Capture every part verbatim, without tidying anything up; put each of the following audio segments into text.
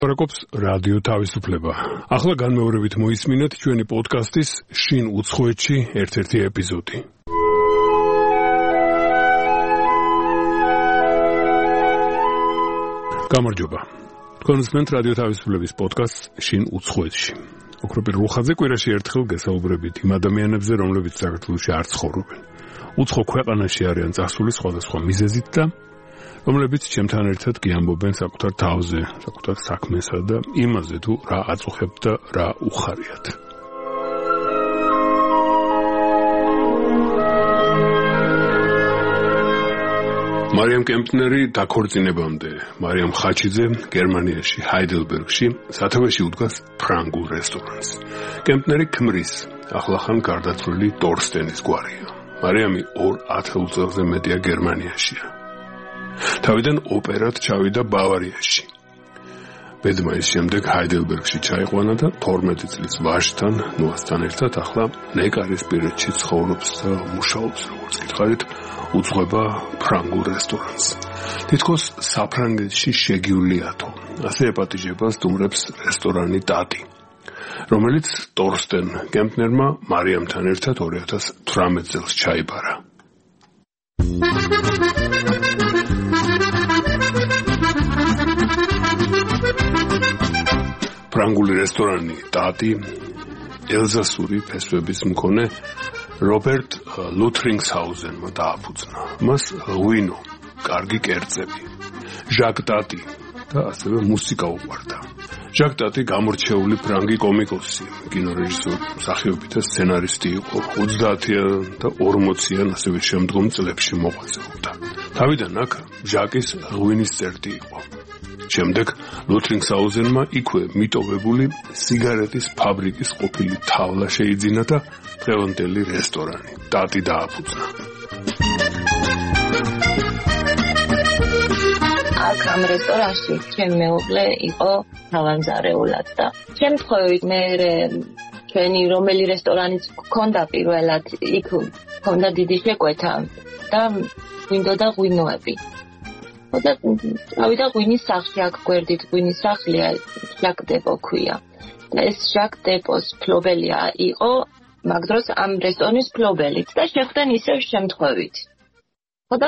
Პრაკოპს რადიო თავისუფლება. ახლა განმეორებით მოისმინეთ ჩვენი პოდკასტის შინ უცხოეთში ერთ-ერთი ეპიზოდი. გამარჯობა. თქვენ უსმენთ რადიო თავისუფლების პოდკასტს შინ უცხოეთში. ოქროპირ რუხაძე კვირაში ერთხელ გესაუბრებით იმ ადამიანებზე, რომლებიც საქართველოში არ ცხოვრობენ. უცხო ქვეყანაში არიან წასული სხვადასხვა მიზეზით და რომლებიც ჩემთან ერთად გიამბობენ საკუთარ თავზე, საკუთარ საქმესა და იმაზე თუ რა აწუხებთ და რა უხარიათ. მარიამ კემპნერი დაქორწინებამდე, მარიამ ხაჩიძე გერმანიაში, ჰაიდელბერგში, სათავეში უდგას ფრანგულ რესტორანს. კემპნერი ქმრის, ახლახან გარდაცვლილი ტორსტენის გვარია. მარიამი ორ ათეულწელზე მეტია გერმანიაშია. თავიდან ოპერად ჩავიდა ბავარიაში. ბედმა ის შემდეგ ჰაიდელბერგში ჩაიყვანა და თორმეტი წლის ვაჟთან, ნოასთან ერთად ახლა ნეკარისპირეთში ცხოვრობს და მუშაობს, როგორც გითხარით, უძღვება ფრანგულ რესტორანს. თითქოს საფრანგეთში შეგივლიათო, ასე ეპატიჟება სტუმრებს რესტორანი დატი, რომელიც ტორსტენ კემპნერმა მარიამთან ერთად ორი ათას თვრამეტ წელს ჩაიბარა. ფრანგული რესტორანი დატი ელზასური ფესვების მქონე რობერტ ლუთრინგსჰაუზენმა დააფუძნა. მას ღვინო, კარგი კერძები, ჟაკ დატი და ასევე მუსიკა უყვარდა. ჟაკ დატი გამორჩეული ფრანგი კომიკოსი, კინორეჟისორი, მსახიობი და სცენარისტი იყო. ოცდაათიან და ორმოციან ასევე შემდგომ წლებში მოღვაწეობდა. თავიდან აქ ჟაკის ღვინის წერტი იყო. შემდეგ ლუთრინგსჰაუზენმა იქვე მიტოვებული სიგარეტის ფაბრიკის ყოფილი თავლა შეიძინა და დღევანდელი რესტორანი დატი დააფუძნა. აქ ამ რესტორანში ჩემი მეუღლე იყო თავანზარეულად და შემთხვევით მე ჩვენი რომელი რესტორანიც გქონდა პირველად, იქ გქონდა დიდი შეკვეთა და გვინდოდა ღვინოები. და ავიდა ღვინის სახლი, აქ გვერდით ღვინის სახლია, ჟაკ დეპო ქვია. და ეს ჟაკ დეპოს ფლობელია იყო მაგ დროს ამ რესტორნის ფლობელიც და შეხვდნენ ისევ შემთხვევით. და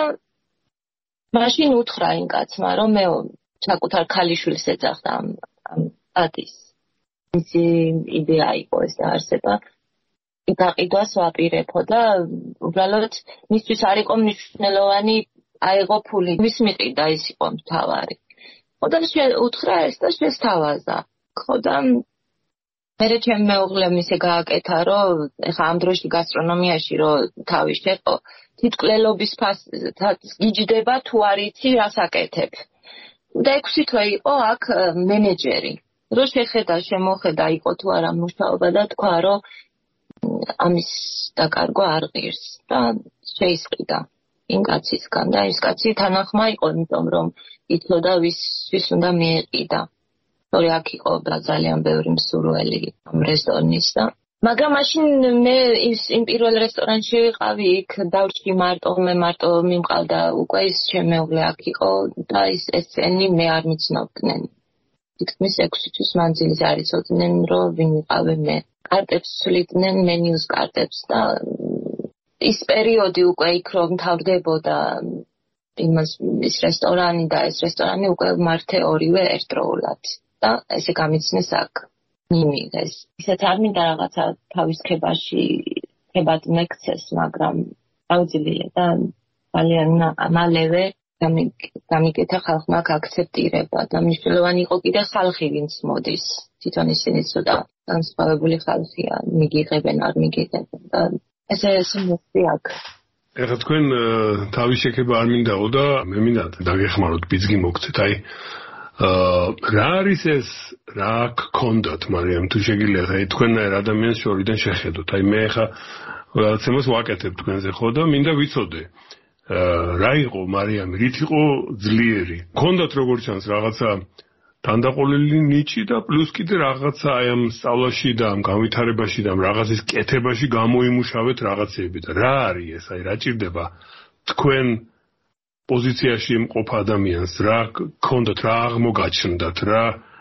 მაშინ უთხრა იმ კაცმა, რომ მე საკუთარ ქალიშვილს ეძახდა ამ დატის. მისი იდეა იყო ეს დაარსება. გაყიდვას ვაპირებო და უბრალოდ მისთვის არ იყო მნიშვნელოვანი აიღო ფული, ვის მიყიდა ის იყო მთავარი. ხოდა უთხრა ეს და შესთავაზა. ხოდა მერე ჩემი მეუღლემ ისე გააკეთა, რომ ეხა ამ დროში გასტრონომიაში რო თავი შეყო, თვითკვლელობის ფასს გიჯდება თუ არ იცი რას აკეთებ. და ექვსი თვე იყო აქ მენეჯერი. რო შეხედა, შემოხედა იყო თუ არა მუშაობა და თქვა, რომ ამის დაკარგვა არ ღირს და შეისყიდა. იმ კაცისგან და ის კაცი თანახმა იყო, იმიტომ რომ იცოდა ვის ვის უნდა მიეყიდა. თორე აქ იყო ძალიან ბევრი მსურველი ამ რესტორნის და მაგრამ მაშინ მე ის იმ პირველ რესტორანში ვიყავი, იქ დავრჩი მარტო, მე მარტო მიმყავდა უკვე ის ჩემი მეუღლე აქ იყო და ის ესენი მე არ მიცნობდნენ. თითქმის ექვსი თვის მანძილზე არ იცოდნენ, რომ ვინ ვიყავე მე. კარტებს ცვლიდნენ, მენიუს კარტებს და ის პერიოდი უკვე იქ რომ მთავრდებოდა იმას ის რესტორანი და ეს რესტორანი უკვე მართე ორივე ერთდროულად და ესე გამიცნეს აქ მიმიღეს. ისეთ არ მინდა რაღაცა თავის ქებაში ქებად მეკცეს, მაგრამ აუძილია და ძალიან მალევე გამიკეთა ხალხმა აქ აქცეპტირება და მნიშვნელოვანი იყო კიდე ხალხი, ვინც მოდის. თვითონ ისინი ცოტა განსხვავებული ხალხია, მიგიღებენ, არ მიგიღებენ და ესე ესე მოხდიაკ. ეხლა თქვენ თავის შექება არ მინდაო და მე მინდა დაგეხმაროთ ბიძგი მოგცეთ. აი რა არის ეს, რა გქონდათ, მაგრამ თუ შეგიძლიათ აი თქვენნაირ ადამიანს შორიდან შეხედოთ. აი მე ეხლა რაღაცას ვაკეთებ თქვენზე ხო და მინდა ვიცოდე. რა იყო მარიამი, რით იყო ძლიერი? გქონდათ როგორც ჩანს რაღაცა თანდაყოლილი ნიჭი და პლუს კიდე რაღაცა აი ამ სწავლაში და ამ განვითარებაში და ამ რაღაცის კეთებაში გამოიმუშავეთ რაღაცეები და რა არის ეს, აი რა ჭირდება თქვენ პოზიციაში იმყოფ ადამიანს, რა გქონდათ, რა აღმოგაჩნდათ, რა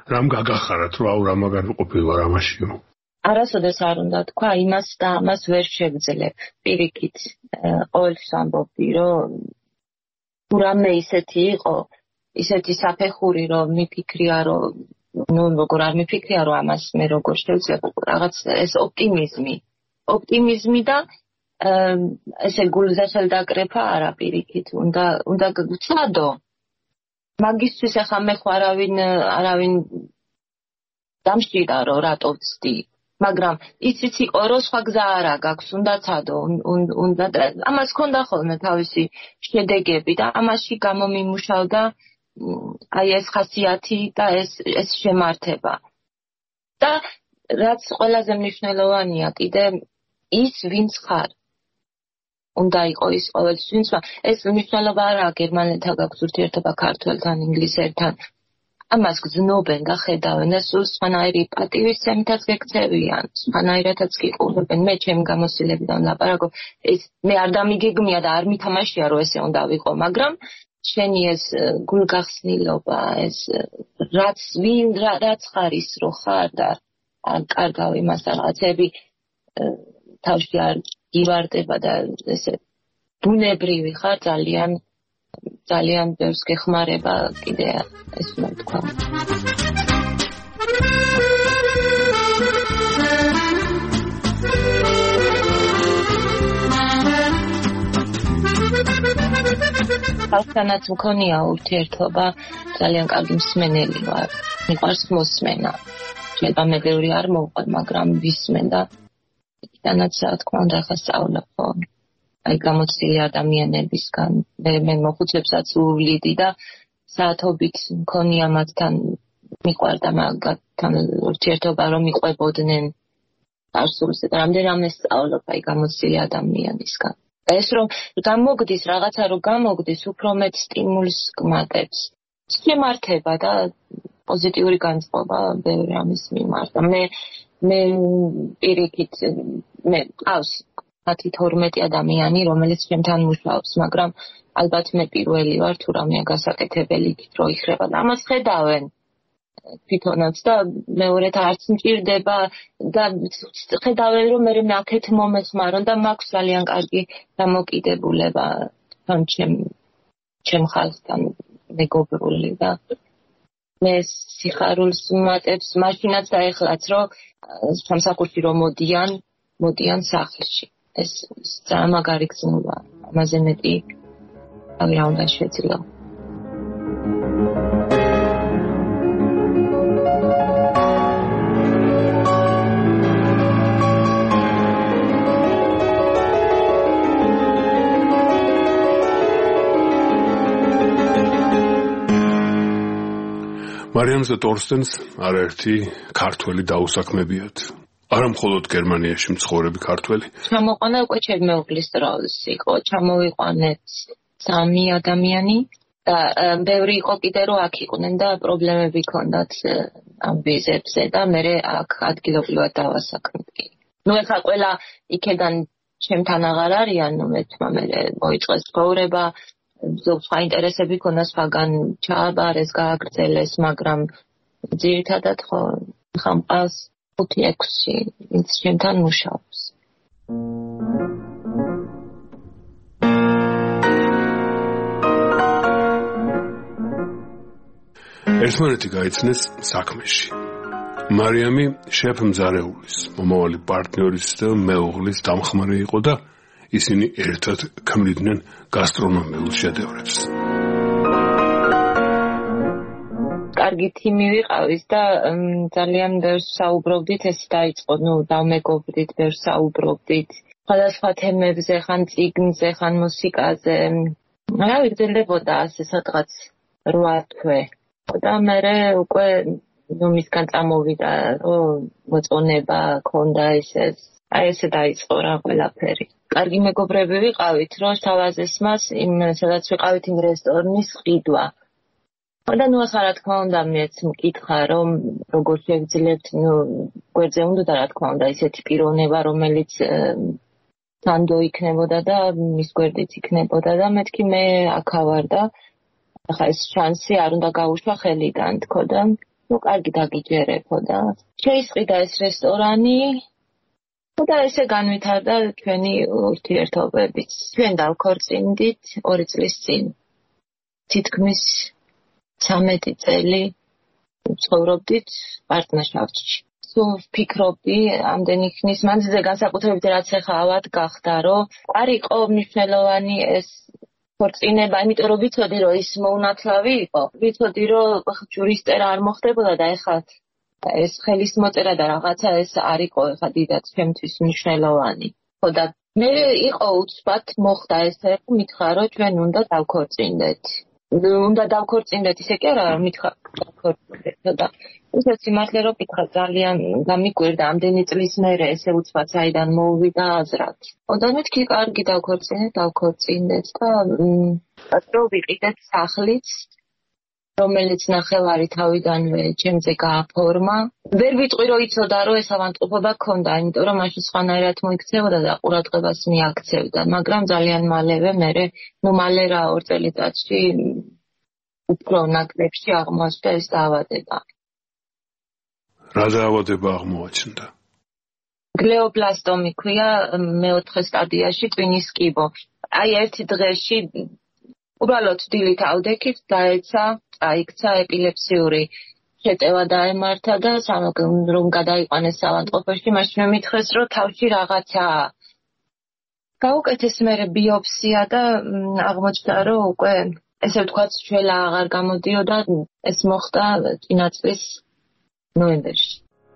რამ გაგახარათ, რომ აუ რა მაგარი ყოფილვარ ამაშიო? არასოდეს არ უნდა თქვა იმას და ამას ვერ შეგძლებ. პირიქით, ყოველთვის ამბობდი, რომ თუ რამე ისეთი იყო, ისეთი საფეხური, რომ მიფიქრია, რომ ნუ როგორ არ მიფიქრია, რომ ამას მე როგორ შევძლებ, რაღაც ეს ოპტიმიზმი. ოპტიმიზმი და ესე გულზე ხელდაკრეფა არა პირიქით, უნდა უნდა გცადო. მაგისთვის ახლა მე ხო არავინ არავინ დამშვიდა რომ რატო ვცდი, მაგრამ იცით იყო რომ სხვა გზა არა გაქვს, უნდა ცადო, უნდა ამას ქონდა ხოლმე თავისი შედეგები და ამაში გამომიმუშავდა აი ეს ხასიათი და ეს ეს შემართება. და რაც ყველაზე მნიშვნელოვანია კიდე ის ვინც ხარ. უნდა იყოს ის ყოველთვის, ეს მნიშვნელობა არაა გერმანელთან გაქვს ურთიერთობა ქართველთან, ინგლისელთან. ამას გძნობენ და ხედავენ და სულ სხვანაირი პატივისცემითაც გექცევიან, სხვანაირადაც გიყურებენ. მე ჩემი გამოცდილებიდან ლაპარაკობ, ეს მე არ დამიგეგმია და არ მითამაშია რომ ესე უნდა ვიყო, მაგრამ შენი ეს გულგახსნილობა, ეს რაც ვინ რაც ხარ ის რო ხარ და არ კარგავ იმას და რაღაცები თავში არ ივარდება და ესე ბუნებრივი ხარ, ძალიან ძალიან ბევრს გეხმარება კიდე ეს უნდა თქვა. ხალხთანაც მქონია ურთიერთობა, ძალიან კარგი მსმენელი ვარ. მიყვარს მოსმენა. შეიძლება მე ბევრი არ მოვყვე, მაგრამ ვისმენ და იქიდანაც რა თქმა უნდა ახლა სწავლობ ხო. აი გამოცდილი ადამიანებისგან მე მე მოხუცებსაც უვლიდი და საათობით მქონია მათთან მიყვარდა მაგათთან ურთიერთობა რომ მიყვებოდნენ არსულზე და რამდენიმე სწავლობ აი გამოცდილი ადამიანისგან. და ეს რომ გამოგდის რაღაცა რომ გამოგდის უფრო მეტ სტიმულს გმატებს. შემართება და პოზიტიური განწყობა ბევრი ამის მიმართ. მე მე პირიქით მე ყავს ათი თორმეტი ადამიანი, რომელიც ჩემთან მუშაობს, მაგრამ ალბათ მე პირველი ვარ, თუ რამეა გასაკეთებელი იქით რო იხრება და ამას ხედავენ თვითონაც და მეორედ არც მჭირდება და ხედავენ რომ მე მე აქეთ მომეხმარონ და მაქვს ძალიან კარგი დამოკიდებულება თან ჩემ ჩემ ხალხთან მეგობრული და მე სიხარულს მატებს მაშინაც და ეხლაც რომ სამსახურში რომ მოდიან მოდიან სახლში. ეს ძალიან მაგარი გზნობა, ამაზე მეტი აღარ უნდა შეძლო. მარიამზე ტორსტენს არაერთი ქართველი დაუსაქმებიათ. არა მხოლოდ გერმანიაში მცხოვრები ქართველი. ჩამოყვანა უკვე ჩემი მეუღლის დროს იყო, ჩამოვიყვანეთ სამი ადამიანი და ბევრი იყო კიდე რომ აქ იყვნენ და პრობლემები ჰქონდათ ამ ვიზებზე და მე აქ ადგილობრივად დავასაქმეთ. ნუ ეხლა ყველა იქედან ჩემთან აღარ არიან, ნუ მე თმა მე მოიწყეს ცხოვრება, ზოგ სხვა ინტერესები ჰქონდა, სხვაგან ჩააბარეს, გააგრძელეს, მაგრამ ძირითადად ხო ხა მყავს ხუთი ექვსი ვინც ჩემთან მუშაობს. ერთმანეთი გაიცნეს საქმეში. მარიამი შეფ მძარეულის, მომავალი პარტნიორის და მეუღლის დამხმარე იყო და ისინი ერთად ქმნიდნენ გასტრონომიულ შედევრებს. კარგი თიმი ვიყავით და ძალიან ბევრს საუბრობდით, ეს დაიწყო, ნუ დავმეგობრდით, ბევრს საუბრობდით. სხვადასხვა თემებზე, ხან წიგნზე, ხან მუსიკაზე. რა ვიგრძელებოდა ასე სადღაც რვა თვე. და მე უკვე ნუ მისგან წამოვიდა, რომ მოწონება ქონდა ესე. აი ესე დაიწყო რა ყველაფერი. კარგი მეგობრები ვიყავით, რომ თავაზეს მას იმ სადაც ვიყავით იმ რესტორნის ყიდვა. და ნუ ახლა რა თქმა უნდა მეც მკითხა რომ როგორ შევძლებთ, ნუ გვერდზე უნდა რა თქმა უნდა ისეთი პიროვნება რომელიც თანდო იქნებოდა და მის გვერდით იქნებოდა და მეთქი მე აქა ვარ და ახლა ეს შანსი არ უნდა გაუშვა ხელიდან თქო და ну კარგი დაგიჯერებოდა. შეისყიდა ეს რესტორანი და ესე განვითარდა ჩვენი ურთიერთობებიც. ჩვენ დავქორწინდით ორი წლის წინ. თითქმის ცამეტი წელი ცხოვრობდით პარტნიორში. სულ ვფიქრობდი ამდენი ხნის მანძილზე განსაკუთრებით რაც ახლა ავად გახდა, რომ არ იყო მნიშვნელოვანი ეს ქორწინება, იმიტომ რომ ვიცოდი რომ ის მოუნათლავი იყო. ვიცოდი რომ ჯურისტერა არ მოხდებოდა და ახლა ეს ხელის მოწერა და რაღაცა ეს არ იყო ახლა დიდად ჩემთვის მნიშვნელოვანი. ხო და მე იყო უცბად მოხდა ესე, მითხრა რომ ჩვენ უნდა დავქორწინდეთ. უნდა დავქორწინდეთ, ისე კი არა, მითხრა დავქორწინდეთ და ისე სიმართლე რომ მითხრა ძალიან გამიკვირდა ამდენი წლის მერე ესე უცბად საიდან მოვიდა აზრად. და მეთქი კარგი დავქორწინდეთ, დავქორწინდეთ და რომ ვიყიდეთ სახლიც, რომელიც ნახევარი თავიდანვე ჩემზე გააფორმა. ვერ ვიტყვი რომ იცოდა რომ ეს ავანტყოფობა გქონდა, იმიტომ რომ მაშინ სხვანაირად მოიქცეოდა და ყურადღებას მიაქცევდა, მაგრამ ძალიან მალევე მერე, ნუ მალე რა ორ წელიწადში უფრო ნაკლებში აღმოაჩნდა ეს დაავადება. რა დაავადება აღმოაჩნდა? გლეობლასტომი ქვია მეოთხე სტადიაში ტვინის კიბო. აი ერთი დღეში უბრალოდ დილით ავდექით, დაეცა, აიქცა ეპილეფსიური შეტევა დაემართა და რომ გადაიყვანეს ავადმყოფოში, მაშინ მე მითხრეს, რომ თავში რაღაცაა. გაუკეთეს მერე ბიოპსია და აღმოჩნდა, რომ უკვე ესე ვთქვათ, შველა აღარ გამოდიოდა, ეს მოხდა წინა წლის ნოემბერში.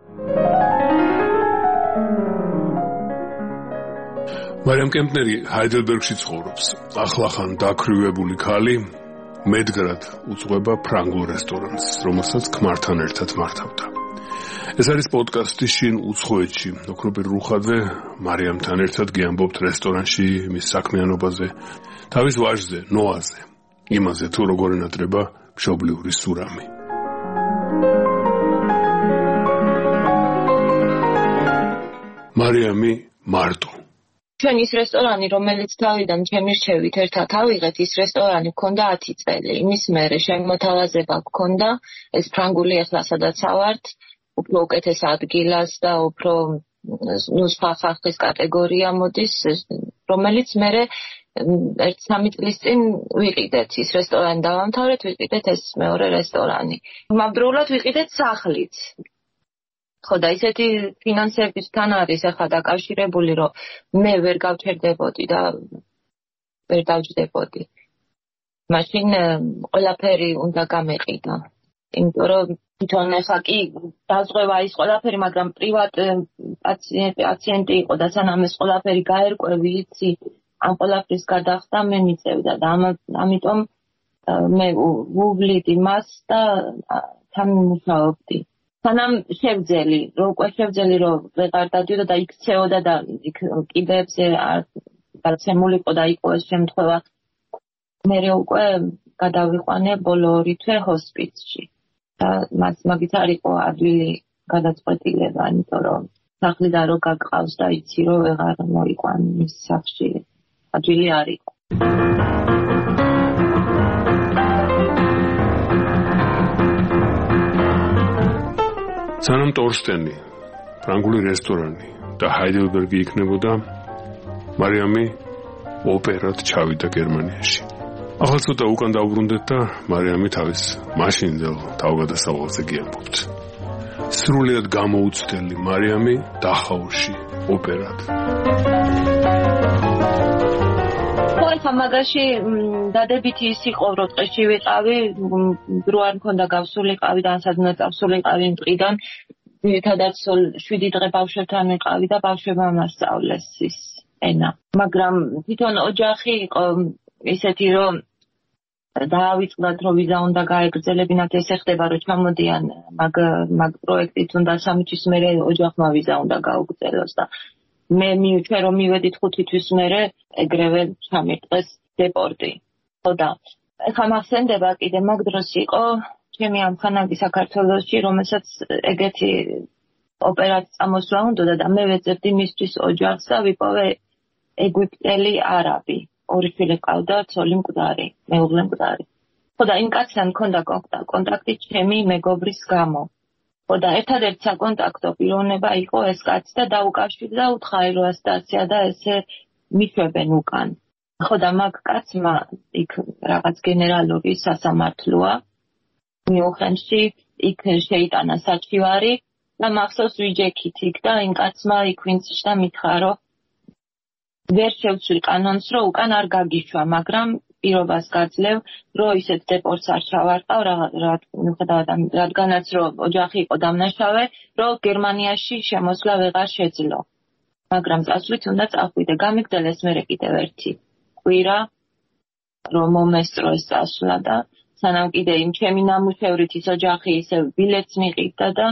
მარიამ კემპნერი ჰაიდელბერგში ცხოვრობს. ახლახან დაქრივებული ქალი მედგრად უძღვება ფრანგულ რესტორანს, რომელსაც ქმართან ერთად მართავდა. ეს არის პოდკასტი შინ უცხოეთში. ოქროპირ რუხაძე მარიამთან ერთად გიამბობთ რესტორანში მის საქმიანობაზე, თავის ვაჟზე, ნოაზე, იმაზე თუ როგორ ენატრება მშობლიური სურამი. მარიამი მარტო. ჩვენ ის რესტორანი, რომელიც თავიდან ჩემი რჩევით ერთად ავიღეთ, ის რესტორანი გქონდა ათი წელი. იმის მერე შემოთავაზება გქონდა, ეს ფრანგული ახლა სადაც ავართ, უფრო უკეთეს ადგილას და უფრო ნუ სხვა ხალხის კატეგორია მოდის, რომელიც მერე ერთ სამი წლის წინ ვიყიდეთ ის რესტორანი დავამთავრეთ, ვიყიდეთ ეს მეორე რესტორანი. მავდროულად ვიყიდეთ სახლიც. ხო და ისეთი ფინანსებისთან არის ახლა დაკავშირებული, რომ მე ვერ გავჩერდებოდი და ვერ დავჯდებოდი. მაშინ ყველაფერი უნდა გამეყიდა. იმიტომ რომ თვითონ ახლა კი დაზღვევა ის ყველაფერი, მაგრამ პრივატ პაციენტი იყო და სანამ ეს ყველაფერი გაერკვევი, იცი, ამ ყველაფრის გადახდა მე მიწევდა და ამიტომ მე ვუვლიდი მას და თან მუშაობდი. სანამ შევძელი, რომ უკვე შევძელი, რომ ვეღარ დადიოდა და იქცეოდა და იქ კიდეებზე დაცემულიყო და იყო ეს შემთხვევა. მე უკვე გადავიყვანე ბოლო ორი თვე ჰოსპიცში. და მას მაგით არ იყო ადვილი გადაწყვეტილება, იმიტომ რომ სახლიდან რო გაგყავს და იცი, რომ ვეღარ მოიყვანი მის სახლში. ადვილი არ იყო. სანამ ტორსტენი, ფრანგული რესტორანი და ჰაიდელბერგი იქნებოდა, მარიამი ოპერად ჩავიდა გერმანიაში. ახლა ცოტა უკან დავბრუნდეთ და მარიამი თავის მაშინდელ თავგადასავალზე გიამბობთ. სრულიად გამოუცდელი მარიამი დახაუში ოპერად. ხა მაგაში დადებითი ის იყო, რომ ტყეში ვიყავი, დრო არ მქონდა გავსულიყავი და სადმე წავსულიყავი მტყიდან, ძირითადად შვიდი დღე ბავშვებთან ვიყავი და ბავშვებმა მასწავლეს ის ენა. მაგრამ თვითონ ოჯახი იყო ისეთი, რომ დაავიწყდათ, რომ ვიზა უნდა გაეგრძელებინათ, ესე ხდება, რომ ჩამოდიან მაგ მაგ პროექტით უნდა სამი თვის მერე ოჯახმა ვიზა უნდა გაუგრძელოს და მე მივჩვე რომ მივედით ხუთი თვის მერე ეგრევე ჩამიტყეს დეპორტი. ხო და ეხლა მახსენდება კიდე მაგ დროს იყო ჩემი ამხანაგი საქართველოში, რომელსაც ეგეთი ოპერაცია წამოსვლა უნდოდა და მე ვეძებდი მისთვის ოჯახს და ვიპოვე ეგვიპტელი არაბი. ორი შვილი ყავდა, ცოლი მკვდარი, მეუღლე მკვდარი. ხოდა იმ კაცთან მქონდა კონტაქტი ჩემი მეგობრის გამო. ხოდა ერთადერთი საკონტაქტო პიროვნება იყო ეს კაცი და დაუკავშირდა და უთხრა რომ სტაცია და ესე მიშვებენ უკან. ხოდა მაგ კაცმა იქ რაღაც გენერალური სასამართლოა მიუნხენში იქ შეიტანა საჩივარი და მახსოვს ვიჯექით იქ და იმ კაცმა იქ ვინც და მითხრა რომ ვერ შევცვლი კანონს რომ უკან არ გაგიშვა, მაგრამ პირობას გაძლევ რომ ისეთ დეპორტს არ ჩავარტყავ მიუხედავად რადგანაც რომ ოჯახი იყო დამნაშავე რომ გერმანიაში შემოსვლა ვეღარ შეძლო. მაგრამ წასვლით უნდა წახვიდე. გამიგდელეს მერე კიდევ ერთი კვირა რომ მომესწრო ეს წასვლა და სანამ კიდე იმ ჩემი ნამუშევრით ის ოჯახი ისე ბილეთს მიყიდა და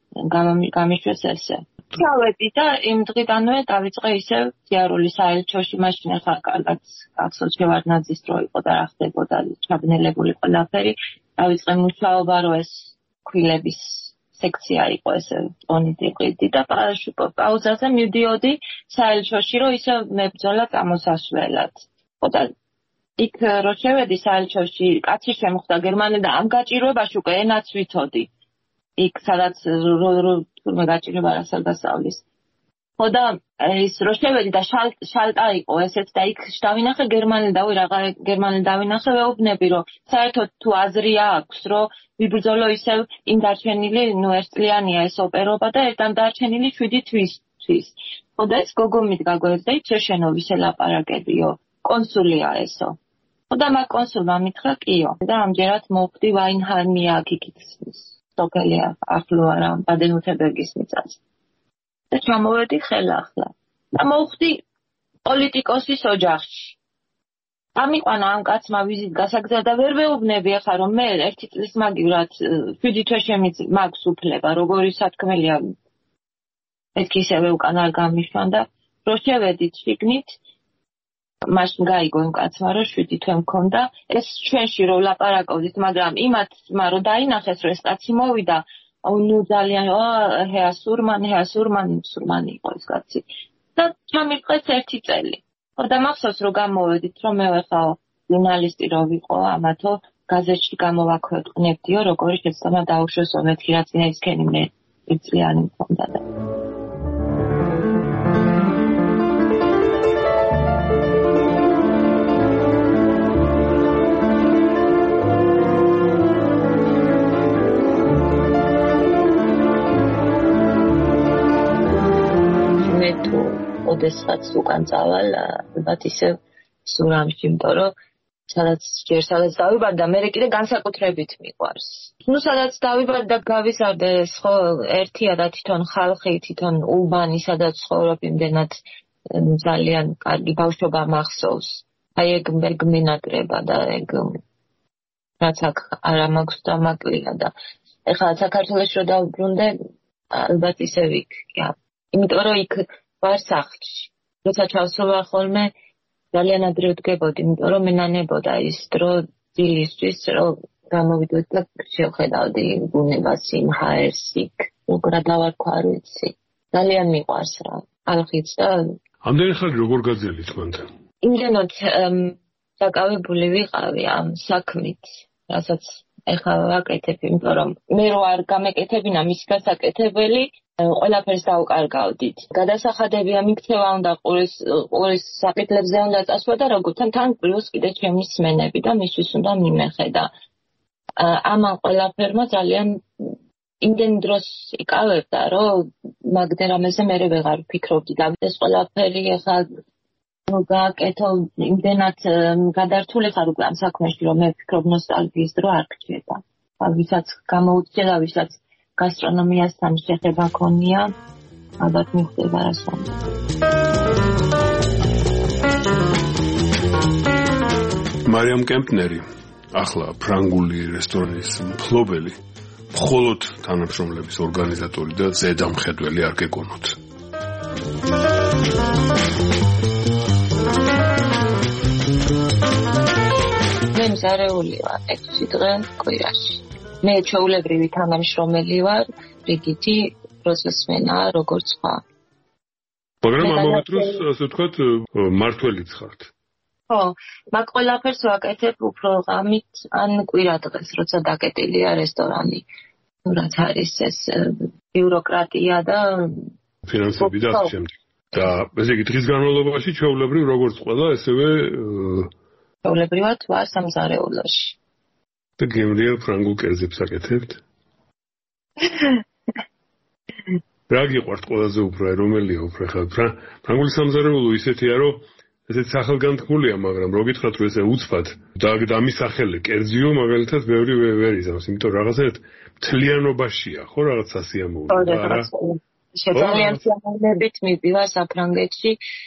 გამიშვეს ესე. ჩავედი და იმ დღიდანვე დავიწყე ისევ სიარული საელჩოში, მაშინ ახლა კარგად გახსოვს შევარდნაძის დრო იყო და რა ხდებოდა ჩაბნელებული ყველაფერი. დავიწყე მუშაობა რომ ეს ქვილების სექცია იყო ესე ტონით იყიდი და პაუზაზე მივდიოდი საელჩოში რომ ისევ მებრძოლა წამოსასვლელად. ხოდა იქ რო შევედი საელჩოში კაცი შემხვდა გერმანელი და ამ გაჭირვებაში უკვე ენაც ვითოდი. იქ სადაც თურმე გაჭირება რას არ გასავლის. ხოდა ის რო შევედი და შალტა იყო ესეც და იქ დავინახე გერმანელი და ვი რაღა გერმანელი დავინახე ვეუბნები რომ საერთოდ თუ აზრი აქვს რომ ვიბრძოლო ისევ იმ დარჩენილი ნუ ერთწლიანია ეს ოპერობა და ერთამ დარჩენილი შვიდი თვისთვის. ხოდა ეს გოგო მიდგა გვერდზე იცი შენო ვისელაპარაკებიო კონსულია ესო. ხოდა მაგ კონსულმა მითხრა კიო და ამჯერად მოვხდი ვაინჰარმია აქ სოფელია ახლოა რა ბადენ-ვურტემბერგის მიწაზე. და ჩამოვედი ხელახლა. და მოვხდი პოლიტიკოსის ოჯახში. ამიყვანა ამ კაცმა ვიზით გასაგზა და ვერ ვეუბნები ახლა რომ მე ერთი წლის მაგივრად შვიდი თვე მაქვს უფლება, როგორი სათქმელია მეთქი ისევე უკან არ გამიშვან და რო შევედით შიგნით მაშინ გაიგო იმ კაცმა რომ შვიდი თვე მქონდა ეს ჩვენში რომ ვლაპარაკობდით, მაგრამ იმათმა რომ დაინახეს რომ ეს კაცი მოვიდა ნუ ძალიან ჰეასურმანი ჰეასურმანი სურმანი იყო ეს კაცი და ჩამირყეს ერთი წელი. ხოდა მახსოვს რომ გამოვედით რომ მე ხა ჟურნალისტი რო ვიყო ამათო გაზეთში გამოვაქვეყნებდიო როგორი შეცდომა დაუშვესო მეთქი რა წინა ისქენი მე ერთწლიანი მქონდა და ოდესაც უკან წავალ, ალბათ ისე სურამში, იმიტომ რომ სადაც ჯერ სადაც დავიბარდა, მე კიდე განსაკუთრებით მიყვარს. ნუ სადაც დავიბარდა გავიზარდე, ხო, ერთია და თვითონ ხალხი, თვითონ უბანი, სადაც ცხოვრობ, იმდენად ძალიან კარგი ბავშვობა მახსოვს. აი ეგ ეგ მინატრება და ეგ რაც აქ არ მაქვს დამაკლია და ეხლა საქართველოში რომ დავბრუნდე, ალბათ ისე ვიქია. იმიტომ რომ იქ ვარ სახლში. როცა ჩავსროლა ხოლმე ძალიან ადრე ვდგებოდი, იმიტომ რომ მენანებოდა ის დრო ძილისთვის, რომ გამოვიდოდი და შევხედავდი ბუნებას იმ ჰაერს იქ, როგორ დავარქვა არ ვიცი. ძალიან მიყვარს რა. ალხიც და ამდენი ხანი როგორ გაძიელით მანდ? იმდენად დაკავებული ვიყავი ამ საქმით, რასაც ეხლა ვაკეთებ, იმიტომ რომ მე რო არ გამეკეთებინა მის გასაკეთებელი ყველაფერს დავკარგავდით. გადასახადებია მიქცევა უნდა ყურის ყურის საკითხებზე უნდა წასვლა და როგორ თან პლუს კიდე ჩემი სმენები და მისთვის უნდა მიმეხედა. ამან ყველაფერმა ძალიან იმდენ დროს იკავებდა, რომ მაგდენ რამეზე მე ვეღარ ვფიქრობდი და ეს ყველაფერი ახლა ნუ გააკეთო იმდენად გადართული ხარ უკვე ამ საქმეში, რომ მე ვფიქრობ ნოსტალგიის დრო არ გჭირდა. ვისაც გამოუჩნდა და ვისაც გასტრონომიასთან შეხება ქონია, ალბათ მიხვდება რასვამ. მარიამ კემპნერი, ახლა ფრანგული რესტორანის მფლობელი, მხოლოდ თანამშრომლების ორგანიზატორი და ზედამხედველი არ გეკონოთ. მე მზარეული ვარ ექვსი დღე კვირაში. მე ჩვეულებრივი თანამშრომელი ვარ, რიგითი პროცესმენა, როგორც სხვა. მაგრამ ამავე დროს, ასე ვთქვათ, მმართველიც ხართ. ხო, მაგ ყველაფერს ვაკეთებ უფრო ღამით ან კვირა დღეს, როცა დაკეტილია რესტორანი. რაც არის ეს ბიუროკრატია და ფინანსები და ასე შემდეგ. და ესე იგი დღის განმავლობაში ჩვეულებრივ როგორც ყველა, ესევე ჩვეულებრივად ვარ სამზარეულოში. და გემრიელ ფრანგულ კერძებს აკეთებთ? რა გიყვართ ყველაზე უფრო, რომელია უფრო ხალ? ფრანგული სამზარეულო ისეთია, რომ ესეც სახელგანთქმულია, მაგრამ რო გითხრათ, რომ ესე უცბად და დამისახელე კერძიო, მაგალითად, ბევრი ვერ იზამს, იმიტომ რაღაცა მთლიანობაშია, ხო, რაღაც სასიამოვნო და არა. ძალიან სიამოვნებით მივიდა საფრანგეთში,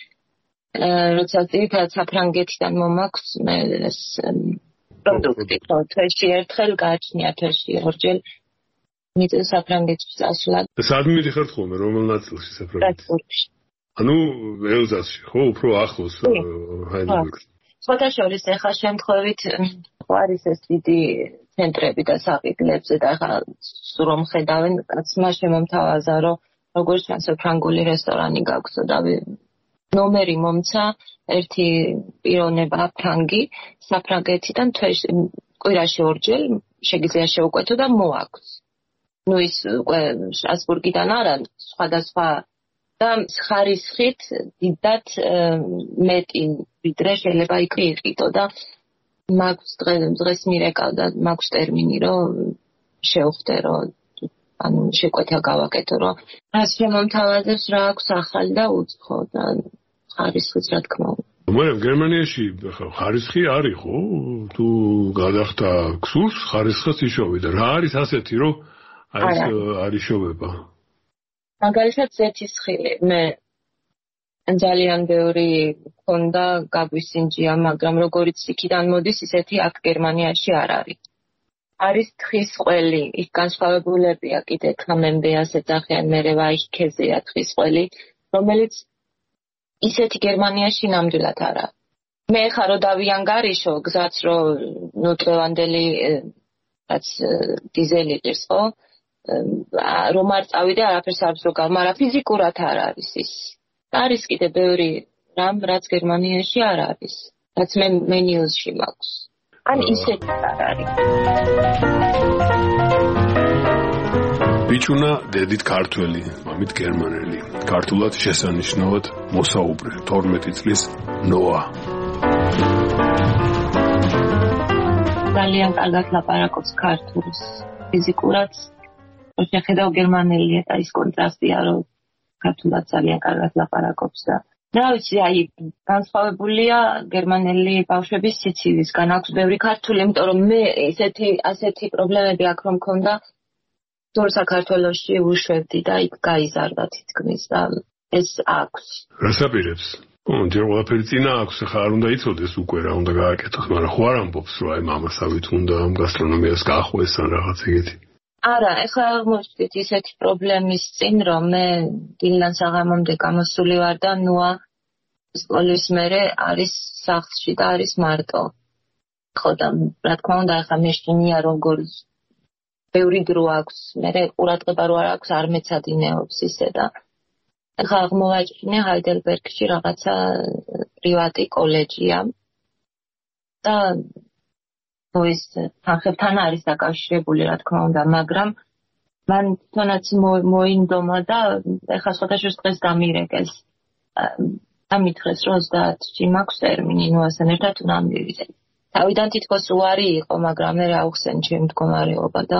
როცა ძირითადად საფრანგეთიდან მომაქვს მე ეს პროდუქტი, თვეში ერთხელ გააჩნია, თვეში ორჯერ მიწევ საფრანგეთში წასვლა. და სად მიდიხართ ხოლმე, რომელ ნაწილში საფრანგეთში? ანუ ელზასში, ხო, უფრო ახლოს ჰაიდელბერგს. სხვათა შორის ახლა შემთხვევით არის ეს დიდი ცენტრები და საყიდლებზე და ახლა რომ ხედავენ, კაცმა შემომთავაზა, რომ როგორც ჩანს ფრანგული რესტორანი გაქვს და ნომერი მომცა, ერთი პიროვნება ფრანგი საფრანგეთიდან თვეში კვირაში ორჯერ შეგიძლია შეუკვეთო და მოაქვს. ნუ ის უკვე შტრასბურგიდან არა, სხვადასხვა და ხარისხით დიდად მეტი ვიდრე შეიძლება იქ იყიდო და მაქვს დღეს მირეკავდა, მაქვს ტერმინი, რომ შევხვდე, რომ ანუ შეკვეთა გავაკეთო, რომ რას შემომთავაზებს, რა აქვს ახალი და უცხო და ხარისხიც რა თქმა უნდა. მაგრამ გერმანიაში ხარისხი არის, ხო? თუ გადახდა ქსურს, ხარისხს იშოვი და რა არის ასეთი, რომ არის არის შოვება? მაგალითად ზეთისხილი მე ძალიან ბევრი მქონდა გაგვისინჯია, მაგრამ როგორიც იქიდან მოდის, ისეთი აქ გერმანიაში არ არის. არის თხის ყველი, იქ განსხვავებულებია კიდე კამემბეას ეძახიან, მერე ვაიხქეზეა თხის ყველი, რომელიც ისეთი გერმანიაში ნამდვილად არა. მე ხა რო დავიანგარიშო, გზაც რო ნუ დღევანდელი რაც დიზელი ყირს, ხო? რომ არ წავიდე არაფერს არ ვზოგავ, მაგრამ ფიზიკურად არ არის ის. არის კიდე ბევრი რამ, რაც გერმანიაში არ არის, რაც მე მენიუში მაქვს. ან ისეთი არ არის. ბიჭუნა დედით ქართველი, მამით გერმანელი. ქართულად შესანიშნავად მოსაუბრე, თორმეტი წლის ნოა. ძალიან კარგად ლაპარაკობს ქართულს. ფიზიკურად შეხედავ გერმანელია და ის კონტრასტია, რომ ქართულად ძალიან კარგად ლაპარაკობს და რა ვიცი, აი განსხვავებულია გერმანელი ბავშვების სიცივისგან. აქვს ბევრი ქართული, იმიტომ რომ მე ესეთი ასეთი პრობლემები აქ რომ მქონდა, თორ საქართველოში უშვებდი და იქ გაიზარდა თითქმის და ეს აქვს. რას აპირებს? ო, ჯერ ყველაფერი წინა აქვს, ხა არ უნდა იცოდეს უკვე რა უნდა გააკეთოს, მაგრამ ხო არ ამბობს, რომ აი მამასავით უნდა ამ გასტრონომიას გაახვეს ან რაღაც ეგეთი. არა, ეხლა აღმოჩნდით ისეთი პრობლემის წინ, რომ მე დილიდან საღამომდე გამოსული ვარ და ნუა სკოლის მერე არის სახლში და არის მარტო. ხო და რა თქმა უნდა, ეხლა მეშინია როგორ ბევრი დრო აქვს, მერე ყურადღება რო არ აქვს, არ მეცადინეობს ისე და ეხლა აღმოვაჩინე ჰაიდელბერგში რაღაცა პრივატი კოლეჯია და ის თანხებთან არის დაკავშირებული, რა თქმა უნდა, მაგრამ მან თვითონაც მოინდომა და ეხლა სხვადასხვა დღეს გამირეკეს. ამითხრეს, რომ ოცდაათში მაქვს ტერმინი, ნუ ასთან ერთად უნდა მივიდე. თავიდან თითქოს უარი იყო, მაგრამ მე რა უხსენ ჩემი მდგომარეობა და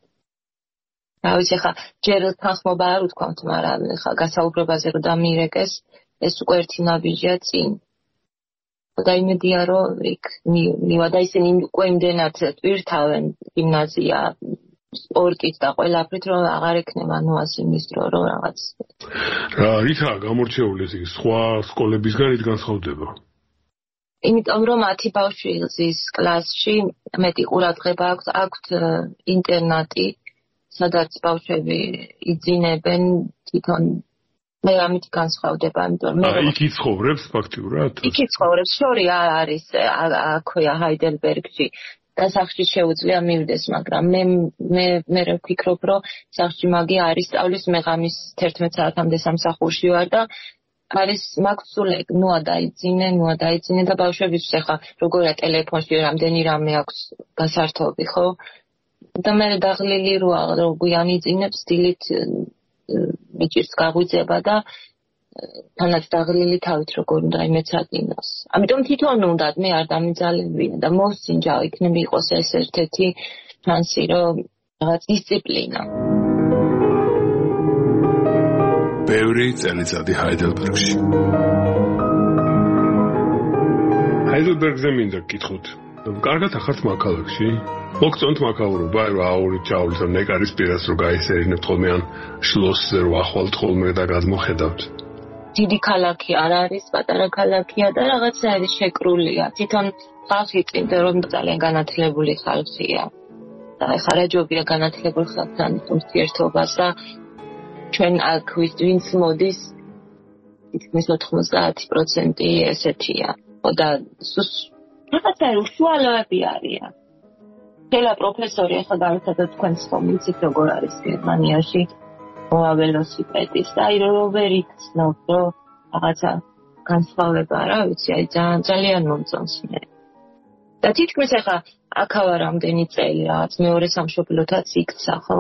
რა ვიცი, ხა ჯერ თანხმობა არ უთქვამთ, მაგრამ ხა გასაუბრებაზე რომ დამირეკეს, ეს უკვე ერთი ნაბიჯია წინ. და იმედია, რომ იქ მივა და ისინი უკვე იმდენად ტვირთავენ გიმნაზია სპორტით და ყველაფრით, რომ აღარ ექნება ნუ ასე იმის დრო, რომ რაღაც. რა რითაა გამორჩეული ეს სხვა სკოლებისგან რით განსხვავდება? იმიტომ რომ მათი ბავშვის კლასში მეტი ყურადღება აქვს, აქვთ ინტერნატი, სადაც ბავშვები იძინებენ თვითონ მე ამით განსხვავდება, იმიტომ მე აი იქ ცხოვრობს ფაქტიურად? იქ ცხოვრობს, შორი არ არის აქვეა ჰაიდელბერგში და სახლში შეუძლია მივიდეს, მაგრამ მე მე მე ვფიქრობ, რომ სახლში მაგი არის სწავლის, მე ღამის თერთმეტ საათამდე სამსახურში ვარ და არის მაქსულე ნუა დაიძინე, ნუა დაიძინე და ბავშვების ახლა როგორია ტელეფონში რამდენი რამე აქვს გასართობი, ხო? და მე დაღლილი როა, რომ გვიანი ძინებს დილით მიჭირს გაღვიძება და თანაც დაღლილი თავით როგორ უნდა იმეცადინოს. ამიტომ თვითონ უნდა მე არ დამიძალებია და მოსინჯა იქნება იყოს ეს ერთ-ერთი შანსი, რომ რაღაც დისციპლინა. ბევრი წელიწადი ჰაიდელბერგში. ჰაიდელბერგზე მინდა გკითხოთ. კარგად ახართ მაქალაქში? მოგწონთ მაქაურობა, რომ აურით ჩავრით რომ ნეკარის პირას რო გაისერინებთ ხოლმე ან შლოსზე რო ახვალთ ხოლმე და გადმოხედავთ. დიდი ქალაქი არ არის, პატარა ქალაქია და რაღაცა არის შეკრულია. თვითონ ხალხი წინდა რომ ძალიან განათლებული ხალხია. და ეხლა რა ჯობია განათლებული ხალხთან ურთიერთობას და ჩვენ აქ ვინც მოდის თითქმის ოთხმოცდაათი პროცენტი ესეთია. და რაღაცა უშუალოები არიან. ხელა პროფესორი ახლა გავიხადოთ თქვენს ხომიცით როგორ არის გერმანიაში მოა ველოსიპედის და აი როგორ იქცნობს რომ რაღაცა განსხვავება რა ვიცი აი ძალიან ძალიან მომწონს მე. და თითქმის ახლა აქავა რამდენი წელი რაღაც მეორე სამშობლოთაც იქცა ხო?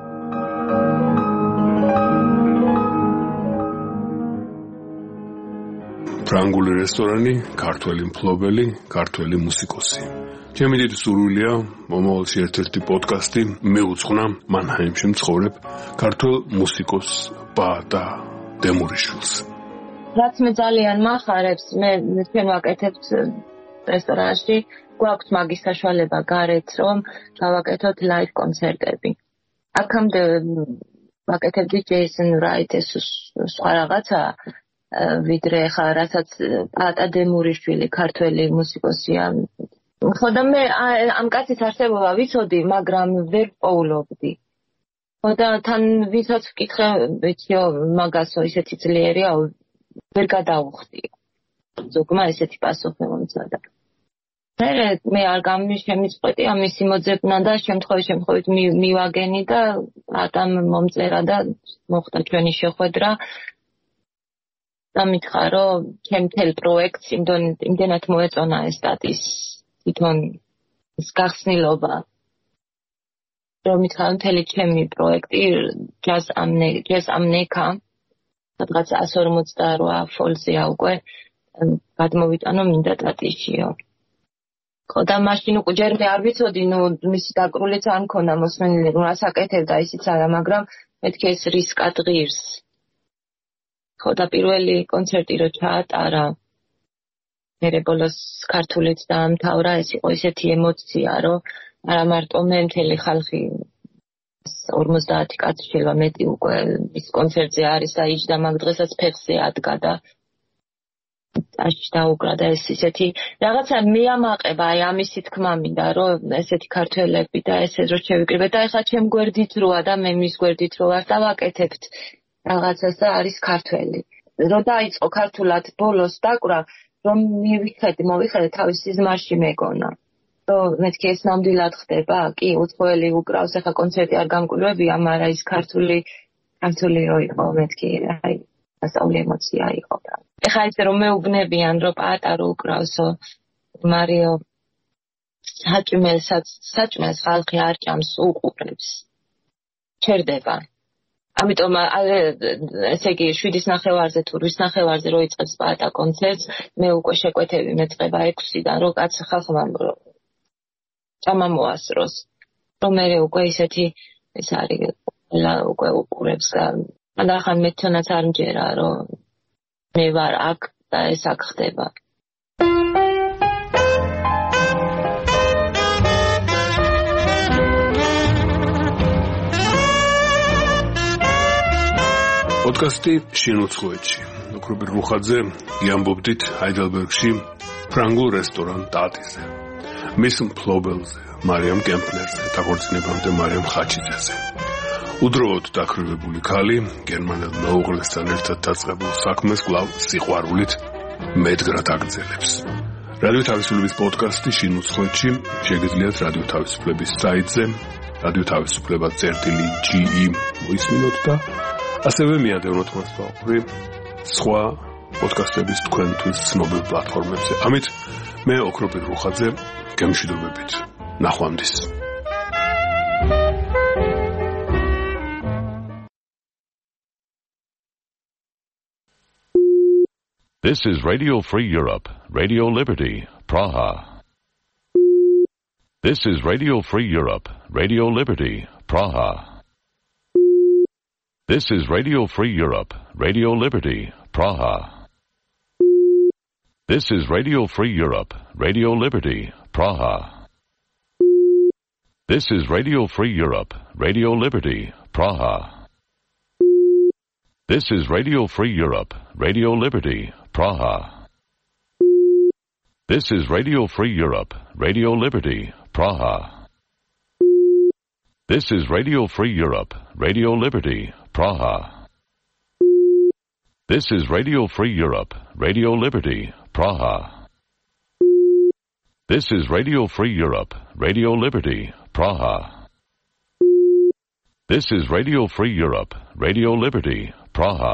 ფრანგული რესტორანი, ქართველი მფლობელი, ქართველი მუსიკოსი. ჩემი დიდი სურვილია მომავალში ერთ-ერთი პოდკასტი მეუძღვნა მანჰაიმში მცხოვრებ ქართველ მუსიკოს ბაატა დემურიშვილს. რაც მე ძალიან მახარებს, მე ჩვენ ვაკეთებთ რესტორანში, გვაქვს მაგის საშუალება გარეთ, რომ გავაკეთოთ ლაივ კონცერტები. აქამდე ვაკეთებდი ჯეისონ რაიტის სხვა რაღაცა ვიდრე ხა რასაც ბაატა დემურიშვილი ქართველი მუსიკოსია. ხო და მე ამ კაცის არსებობა ვიცოდი, მაგრამ ვერ პოულობდი. ხო და თან ვისაც ვკითხე, ვიციო, მაგასო ისეთი ძლიერია, ვერ გადაუხდი. ზოგმა ესეთი პასუხი მომწოდა. მერე მე არ გამიშემიწყვეტი ამის იმოძებნა და შემთხვევით შემთხვევით მივაგენი და ატამ მომწერა და მოხდა ჩვენი შეხვედრა. და მითხრა, რომ ჩემ მთელ პროექტს იმდენად მოეწონა ეს სტატის თვითონ ეს გახსნილობა, რომ მითხრა, მთელი ჩემი პროექტი ჯაზ ამნეკა, სადღაც εκατს ორმოცდაოთხ ფოლზეა უკვე გადმოვიტანო მინდა ტატიშიო. ხო და მაშინ უკვე ჯერ მე არ ვიცოდი, ნუ მისი დაკრულიც არ მქონდა მოსმენილი, რომ რას აკეთებდა ისიც არა, მაგრამ მეთქი ეს რისკად ღირს. ხო და პირველი კონცერტი რო ჩაატარა, მერე ბოლოს ქართულით დაამთავრა, ეს იყო ისეთი ემოცია, რომ არა მარტო მე მთელი ხალხი ორმოცდაათი კაცი შეიძლება მეტი უკვე ის კონცერტზე არის და იჯდა მაგ დღესაც ფეხზე ადგა და აშ დაუკრა და ეს ისეთი რაღაცა მეამაყება აი ამისი თქმა მინდა რომ ესეთი ქართველები და ესე რო შევიკრიბე და ეხლა ჩემ გვერდით როა და მე მის გვერდით რო ვარ და ვაკეთებთ რაღაცას და არის ქართველი. რო დაიწყო ქართულად ბოლოს დაკვრა რომ მივიხედე, მოვიხედე თავის სიზმარში მეგონა. რომ მეთქი ეს ნამდვილად ხდება, კი, უცხოელი უკრავს, ახლა კონცერტი არ გამკვირვებია, მაგრამ ის ქართული ქართული რო იყო, მეთქი, აი, ასწავლი ემოცია იყო. ახლა ისე რომ მეუბნებიან, რომ პატარო უკრავსო, მარიო საჭმელსაც, საჭმელს ხალხი არ ჭამს, უყურებს. ჩერდება. ამიტომ ესე იგი შვიდის ნახევარზე თუ რვის ნახევარზე რო იწყებს პატა კონცერტს, მე უკვე შეკვეთები მეწყება ექვსიდან, რომ კაც ხალხმა ჭამა მოასწროს. რომ მე უკვე ისეთი ეს არის უკვე უყურებს და ანდახან მე თვითონაც არ მჯერა, რომ მე ვარ აქ და ეს აქ ხდება. პოდკასტი შინუცხოეთში. ოქრობერ რუხაძე იამბობდით ჰაიდელბერგში ფრანგულ რესტორან ტატიზე. მის მფლობელზე, მარიამ კემპნერზე, დაქორწინებამდე მარიამ ხაჩიძეზე. უდროოდ დაქრევებული ქალი, გერმანელ მეუღლესთან ერთად დაწყებულ საქმეს კვლავ სიყვარულით მედგრად აგრძელებს. რადიო თავისუფლების პოდკასტი შინუცხოეთში შეგიძლიათ რადიო თავისუფლების საიტზე, რადიო თავისუფლება წერტილი ჯი ი მოისმინოთ და ასევე მიადევნოთ მას თავი სხვა პოდკასტების თქვენთვის ცნობილ პლატფორმებზე. ამით მე ოქროპირ რუხაძე გემშვიდობებით. ნახვამდის. This is Radio Free Europe, Radio Liberty, Praha. This is Radio Free Europe, Radio Liberty, Praha. This is Radio Free Europe, Radio Liberty, Praha. This is Radio Free Europe, Radio Liberty, Praha. This is Radio Free Europe, Radio Liberty, Praha. This is Radio Free Europe, Radio Liberty, Praha. This is Radio Free Europe, Radio Liberty, Praha. This is Radio Free Europe, Radio Liberty, Praha. This is Radio Free Europe, Radio Liberty, Praha. This is Radio Free Europe, Radio Liberty, Praha. This is Radio Free Europe, Radio Liberty, Praha.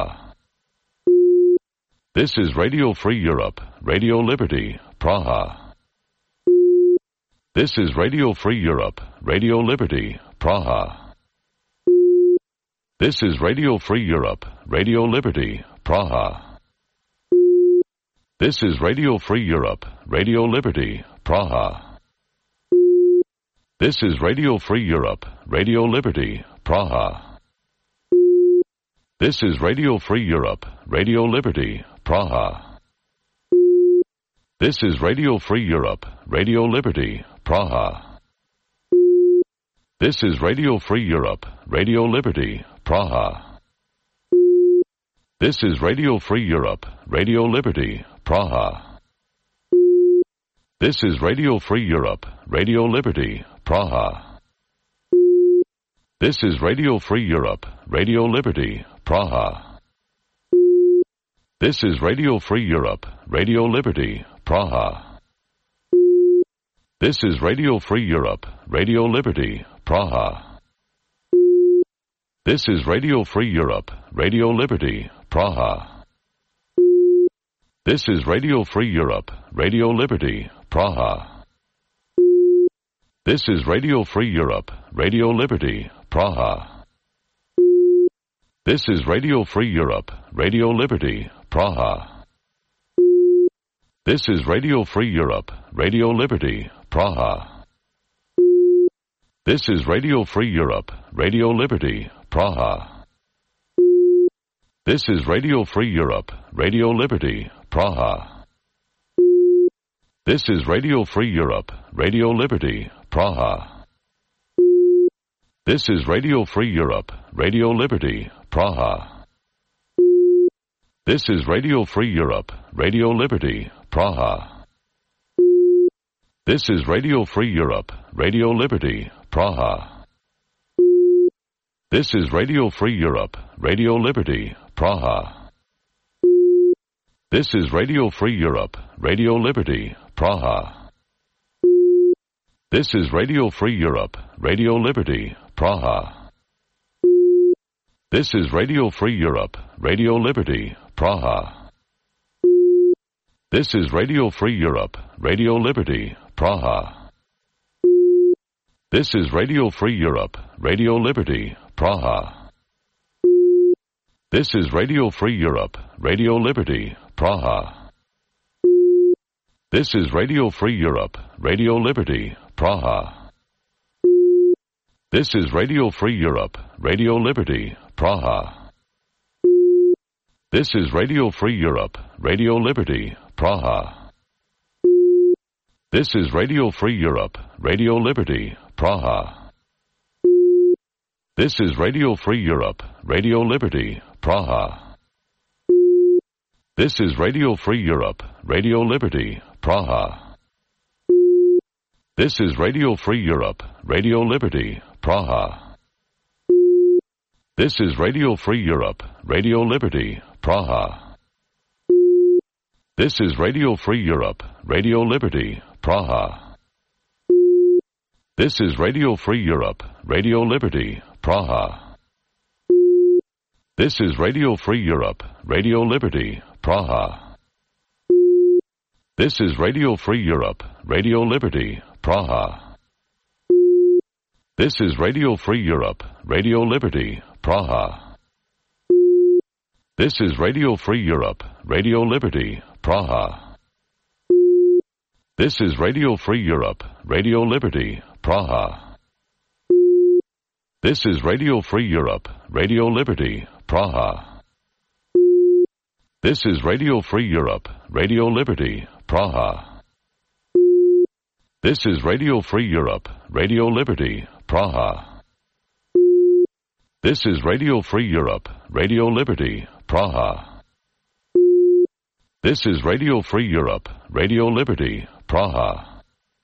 This is Radio Free Europe, Radio Liberty, Praha. This is Radio Free Europe, Radio Liberty, Praha. This is Radio Free Europe, Radio Liberty, Praha. This is Radio Free Europe, Radio Liberty, Praha. This is Radio Free Europe, Radio Liberty, Praha. This is Radio Free Europe, Radio Liberty, Praha. This is Radio Free Europe, Radio Liberty, Praha. This is Radio Free Europe, Radio Liberty, Praha. This is Radio Free Europe, Radio Liberty, Praha. This is Radio Free Europe, Radio Liberty, Praha. This is Radio Free Europe, Radio Liberty, Praha. This is Radio Free Europe, Radio Liberty, Praha. This is Radio Free Europe, Radio Liberty, Praha. This is Radio Free Europe, Radio Liberty, Praha. This is Radio Free Europe, Radio Liberty, Praha. This is Radio Free Europe, Radio Liberty, Praha. This is Radio Free Europe, Radio Liberty, Praha. This is Radio Free Europe, Radio Liberty, Praha. This is Radio Free Europe, Radio Liberty, Praha. This is Radio Free Europe, Radio Liberty, Praha. This is Radio Free Europe, Radio Liberty, Praha. This is Radio Free Europe, Radio Liberty, Praha. This is Radio Free Europe, Radio Liberty, Praha. This is Radio Free Europe, Radio Liberty, Praha. This is Radio Free Europe, Radio Liberty, Praha. This is Radio Free Europe, Radio Liberty, Praha. This is Radio Free Europe, Radio Liberty, Praha. This is Radio Free Europe, Radio Liberty, Praha. This is Radio Free Europe, Radio Liberty, Praha. This is Radio Free Europe, Radio Liberty, Praha. This is Radio Free Europe, Radio Liberty, Praha. This is Radio Free Europe, Radio Liberty, Praha. This is Radio Free Europe, Radio Liberty, Praha. This is Radio Free Europe, Radio Liberty, Praha. This is Radio Free Europe, Radio Liberty, Praha. This is Radio Free Europe, Radio Liberty, Praha. This is Radio Free Europe, Radio Liberty, Praha. This is Radio Free Europe, Radio Liberty, Praha. This is Radio Free Europe, Radio Liberty, Praha. This is Radio Free Europe, Radio Liberty, Praha. This is Radio Free Europe, Radio Liberty, Praha. This is Radio Free Europe, Radio Liberty, Praha. This is Radio Free Europe, Radio Liberty, Praha. This is Radio Free Europe, Radio Liberty, Praha. This is Radio Free Europe, Radio Liberty, Praha. This is Radio Free Europe, Radio Liberty, Praha. This is Radio Free Europe, Radio Liberty, Praha. This is Radio Free Europe, Radio Liberty, Praha. This is Radio Free Europe, Radio Liberty, Praha. This is Radio Free Europe, Radio Liberty, Praha. This is Radio Free Europe, Radio Liberty, Praha.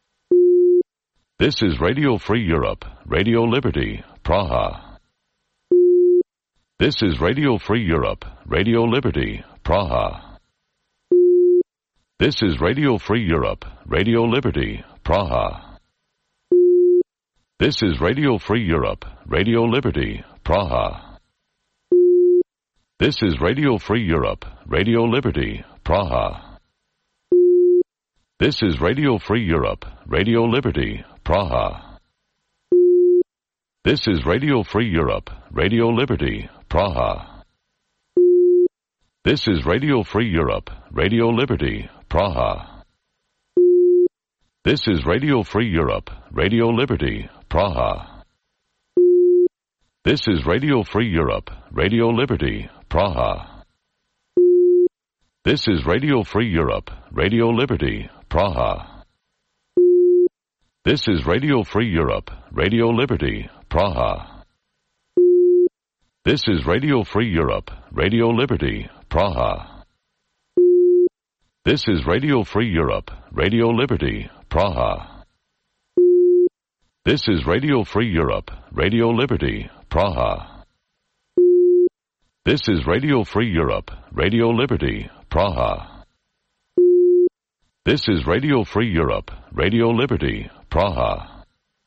This is Radio Free Europe, Radio Liberty, Praha. This is Radio Free Europe, Radio Liberty, Praha. This is Radio Free Europe, Radio Liberty, Praha. This is Radio Free Europe, Radio Liberty, Praha. This is Radio Free Europe, Radio Liberty, Praha. This is Radio Free Europe, Radio Liberty, Praha. This is Radio Free Europe, Radio Liberty, Praha. This is Radio Free Europe, Radio Liberty, Praha. This is Radio Free Europe, Radio Liberty, Praha. This is Radio Free Europe, Radio Liberty, Praha. This is Radio Free Europe, Radio Liberty, Praha. This is Radio Free Europe, Radio Liberty, Praha. This is Radio Free Europe, Radio Liberty, Praha. This is Radio Free Europe, Radio Liberty, Praha. This is Radio Free Europe, Radio Liberty, Praha. This is Radio Free Europe, Radio Liberty, Praha. This is Radio Free Europe, Radio Liberty, Praha.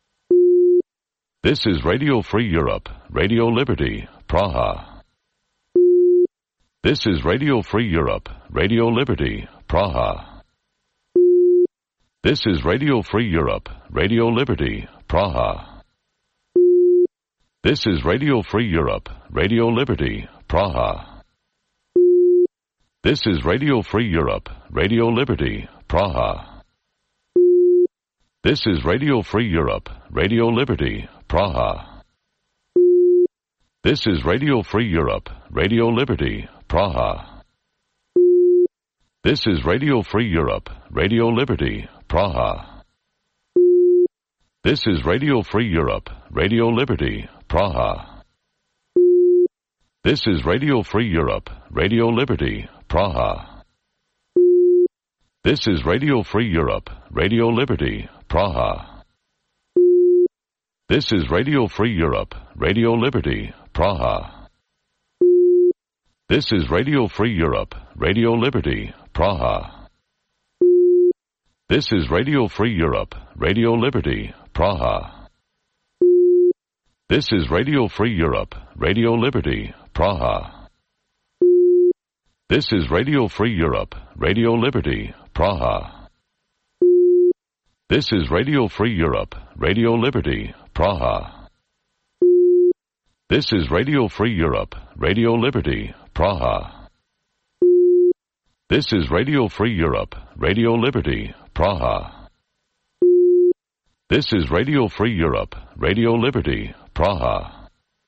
This is Radio Free Europe, Radio Liberty, Praha. This is Radio Free Europe, Radio Liberty, Praha. This is Radio Free Europe, Radio Liberty, Praha. This is Radio Free Europe, Radio Liberty, Praha. This is Radio Free Europe, Radio Liberty, Praha. This is Radio Free Europe, Radio Liberty, Praha. This is Radio Free Europe, Radio Liberty, Praha. This is Radio Free Europe, Radio Liberty, Praha. This is Radio Free Europe, Radio Liberty, Praha. This is Radio Free Europe, Radio Liberty, Praha. This is Radio Free Europe, Radio Liberty, Praha. This is Radio Free Europe, Radio Liberty, Praha. This is Radio Free Europe, Radio Liberty, Praha. This is Radio Free Europe, Radio Liberty, Praha. This is Radio Free Europe, Radio Liberty, Praha. This is Radio Free Europe, Radio Liberty, Praha. This is Radio Free Europe, Radio Liberty, Praha. This is Radio Free Europe, Radio Liberty, Praha. This is Radio Free Europe, Radio Liberty, Praha. This is Radio Free Europe, Radio Liberty, Praha.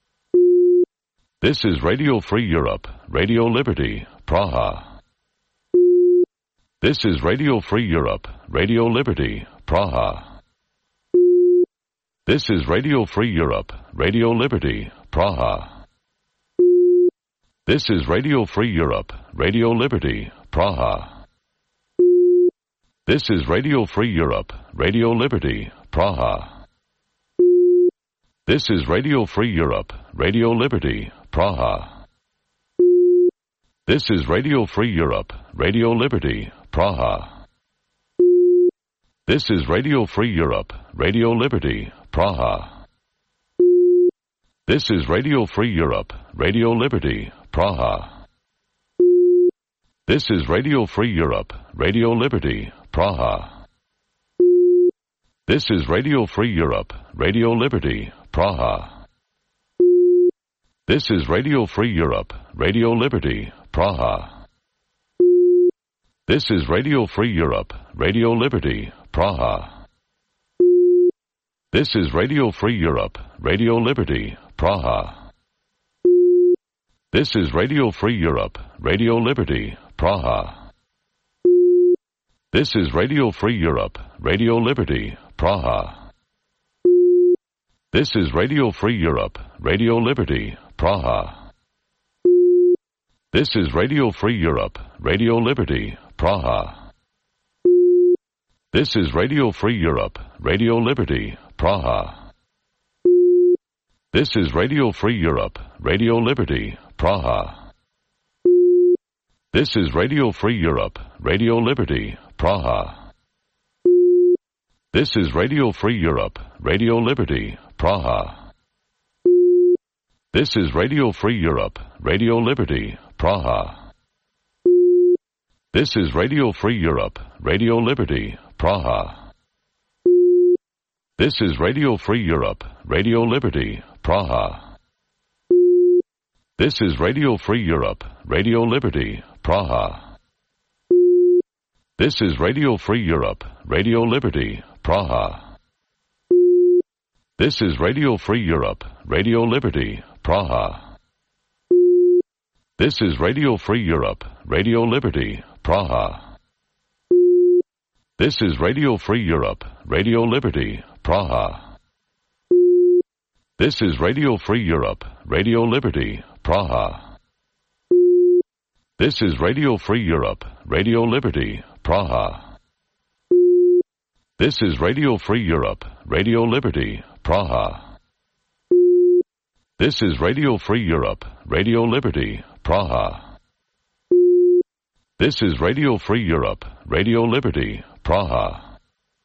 This is Radio Free Europe, Radio Liberty, Praha. This is Radio Free Europe, Radio Liberty, Praha. This is Radio Free Europe, Radio Liberty, Praha. This is Radio Free Europe, Radio Liberty, Praha. This is Radio Free Europe, Radio Liberty, Praha. This is Radio Free Europe, Radio Liberty, Praha. This is Radio Free Europe, Radio Liberty, Praha. This is Radio Free Europe, Radio Liberty, Praha. This is Radio Free Europe, Radio Liberty, Praha. This is Radio Free Europe, Radio Liberty, Praha. This is Radio Free Europe, Radio Liberty, Praha. This is Radio Free Europe, Radio Liberty, Praha. This is Radio Free Europe, Radio Liberty, Praha. This is Radio Free Europe, Radio Liberty, Praha. This is Radio Free Europe, Radio Liberty, Praha. This is Radio Free Europe, Radio Liberty, Praha. This is Radio Free Europe, Radio Liberty, Praha. This is Radio Free Europe, Radio Liberty, Praha. This is Radio Free Europe, Radio Liberty, Praha. This is Radio Free Europe, Radio Liberty, Praha. This is Radio Free Europe, Radio Liberty, Praha. This is Radio Free Europe, Radio Liberty, Praha. This is Radio Free Europe, Radio Liberty, Praha. This is Radio Free Europe, Radio Liberty, Praha. This is Radio Free Europe, Radio Liberty, Praha. This is Radio Free Europe, Radio Liberty, Praha. This is Radio Free Europe, Radio Liberty, Praha. This is Radio Free Europe, Radio Liberty, Praha. This is Radio Free Europe, Radio Liberty, Praha. This is Radio Free Europe, Radio Liberty, Praha. This is Radio Free Europe, Radio Liberty, Praha. This is Radio Free Europe, Radio Liberty, Praha. This is Radio Free Europe, Radio Liberty, Praha. This is Radio Free Europe, Radio Liberty, Praha. This is Radio Free Europe, Radio Liberty, Praha.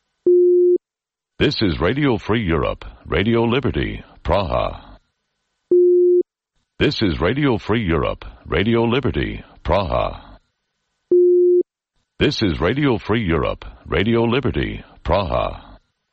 This is Radio Free Europe, Radio Liberty, Praha. This is Radio Free Europe, Radio Liberty, Praha. This is Radio Free Europe, Radio Liberty, Praha.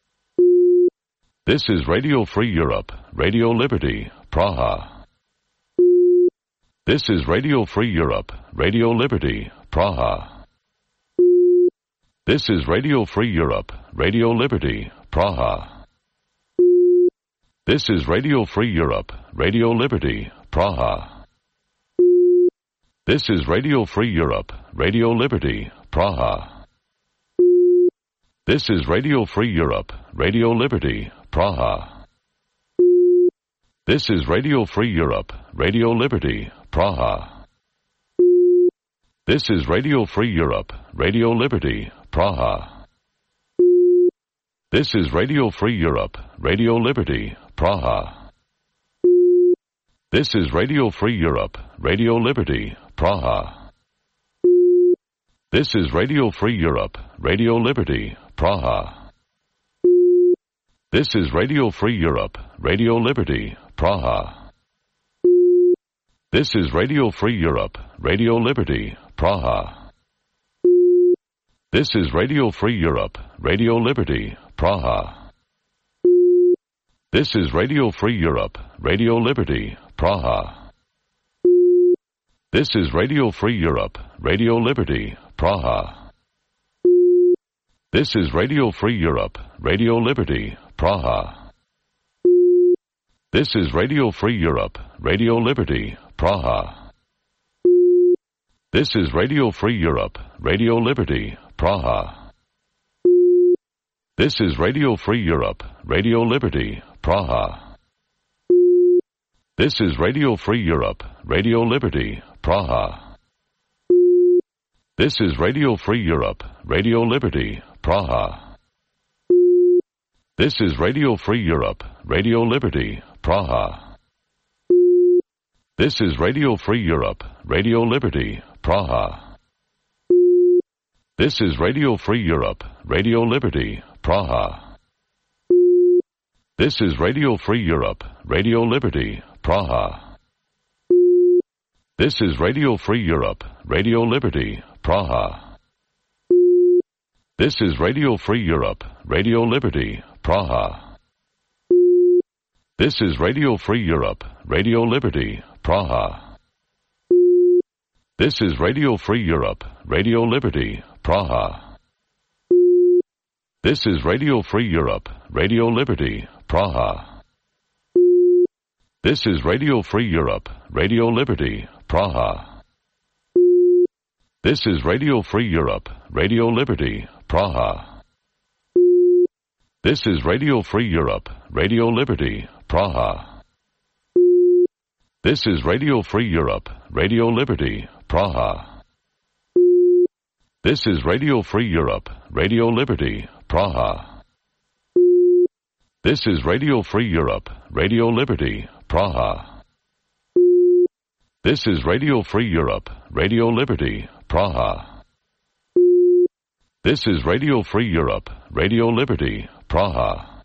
This is Radio Free Europe, Radio Liberty, Praha. This is Radio Free Europe, Radio Liberty, Praha. This is Radio Free Europe, Radio Liberty, Praha. This is Radio Free Europe, Radio Liberty, Praha. This is Radio Free Europe, Radio Liberty, Praha. This is Radio Free Europe, Radio Liberty, Praha. This is Radio Free Europe, Radio Liberty, Praha. This is Radio Free Europe, Radio Liberty, Praha. This is Radio Free Europe, Radio Liberty, Praha. This is Radio Free Europe, Radio Liberty, Praha. This is Radio Free Europe, Radio Liberty, Praha. This is Radio Free Europe, Radio Liberty, Praha. This is Radio Free Europe, Radio Liberty, Praha. This is Radio Free Europe, Radio Liberty, Praha. This is Radio Free Europe, Radio Liberty, Praha. This is Radio Free Europe, Radio Liberty, Praha. This is Radio Free Europe, Radio Liberty, Praha. This is Radio Free Europe, Radio Liberty, Praha. This is Radio Free Europe, Radio Liberty, Praha. This is Radio Free Europe, Radio Liberty, Praha. This is Radio Free Europe, Radio Liberty, Praha. This is Radio Free Europe, Radio Liberty, Praha. This is Radio Free Europe, Radio Liberty, Praha. This is Radio Free Europe, Radio Liberty, Praha. This is Radio Free Europe, Radio Liberty, Praha. This is Radio Free Europe, Radio Liberty, Praha. This is Radio Free Europe, Radio Liberty, Praha. This is Radio Free Europe, Radio Liberty, Praha. This is Radio Free Europe, Radio Liberty, Praha. This is Radio Free Europe, Radio Liberty, Praha. This is Radio Free Europe, Radio Liberty, Praha. This is Radio Free Europe, Radio Liberty, Praha. This is Radio Free Europe, Radio Liberty, Praha. This is Radio Free Europe, Radio Liberty, Praha. This is Radio Free Europe, Radio Liberty, Praha. This is Radio Free Europe, Radio Liberty, Praha. This is Radio Free Europe, Radio Liberty, Praha. This is Radio Free Europe, Radio Liberty, Praha. This is Radio Free Europe, Radio Liberty, Praha.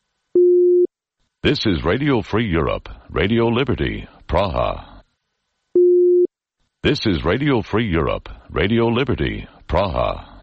This is Radio Free Europe, Radio Liberty, Praha. This is Radio Free Europe, Radio Liberty, Praha.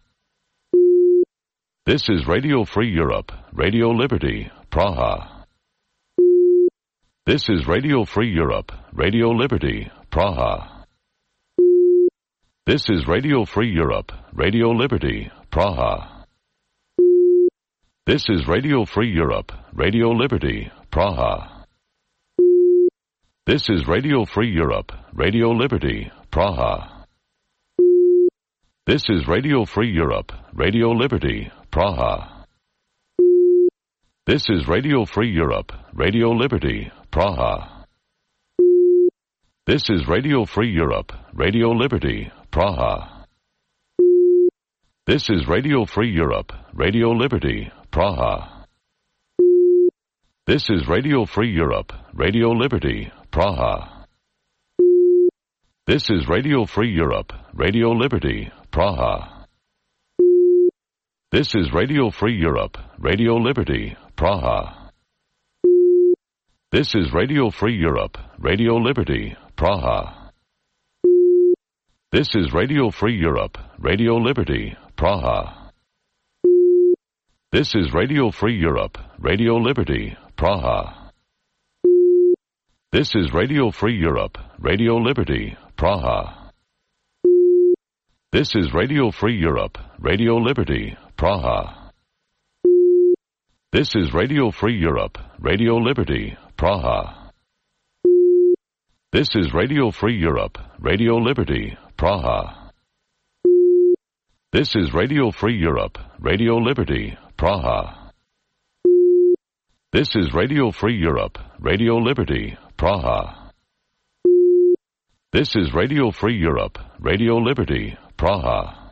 This is Radio Free Europe, Radio Liberty, Praha. This is Radio Free Europe, Radio Liberty, Praha. This is Radio Free Europe, Radio Liberty, Praha. This is Radio Free Europe, Radio Liberty, Praha. This is Radio Free Europe, Radio Liberty, Praha. This is Radio Free Europe, Radio Liberty, Praha. This is Radio Free Europe, Radio Liberty, Praha. This is Radio Free Europe, Radio Liberty, Praha. This is Radio Free Europe, Radio Liberty, Praha. This is Radio Free Europe, Radio Liberty, Praha. This is Radio Free Europe, Radio Liberty, Praha. This is Radio Free Europe, Radio Liberty, Praha. This is Radio Free Europe, Radio Liberty, Praha. This is Radio Free Europe, Radio Liberty, Praha. This is Radio Free Europe, Radio Liberty, Praha. This is Radio Free Europe, Radio Liberty, Praha. This is Radio Free Europe, Radio Liberty, Praha. This is Radio Free Europe, Radio Liberty, Praha. This is Radio Free Europe, Radio Liberty, Praha. This is Radio Free Europe, Radio Liberty, Praha. This is Radio Free Europe, Radio Liberty, Praha. This is Radio Free Europe, Radio Liberty, Praha.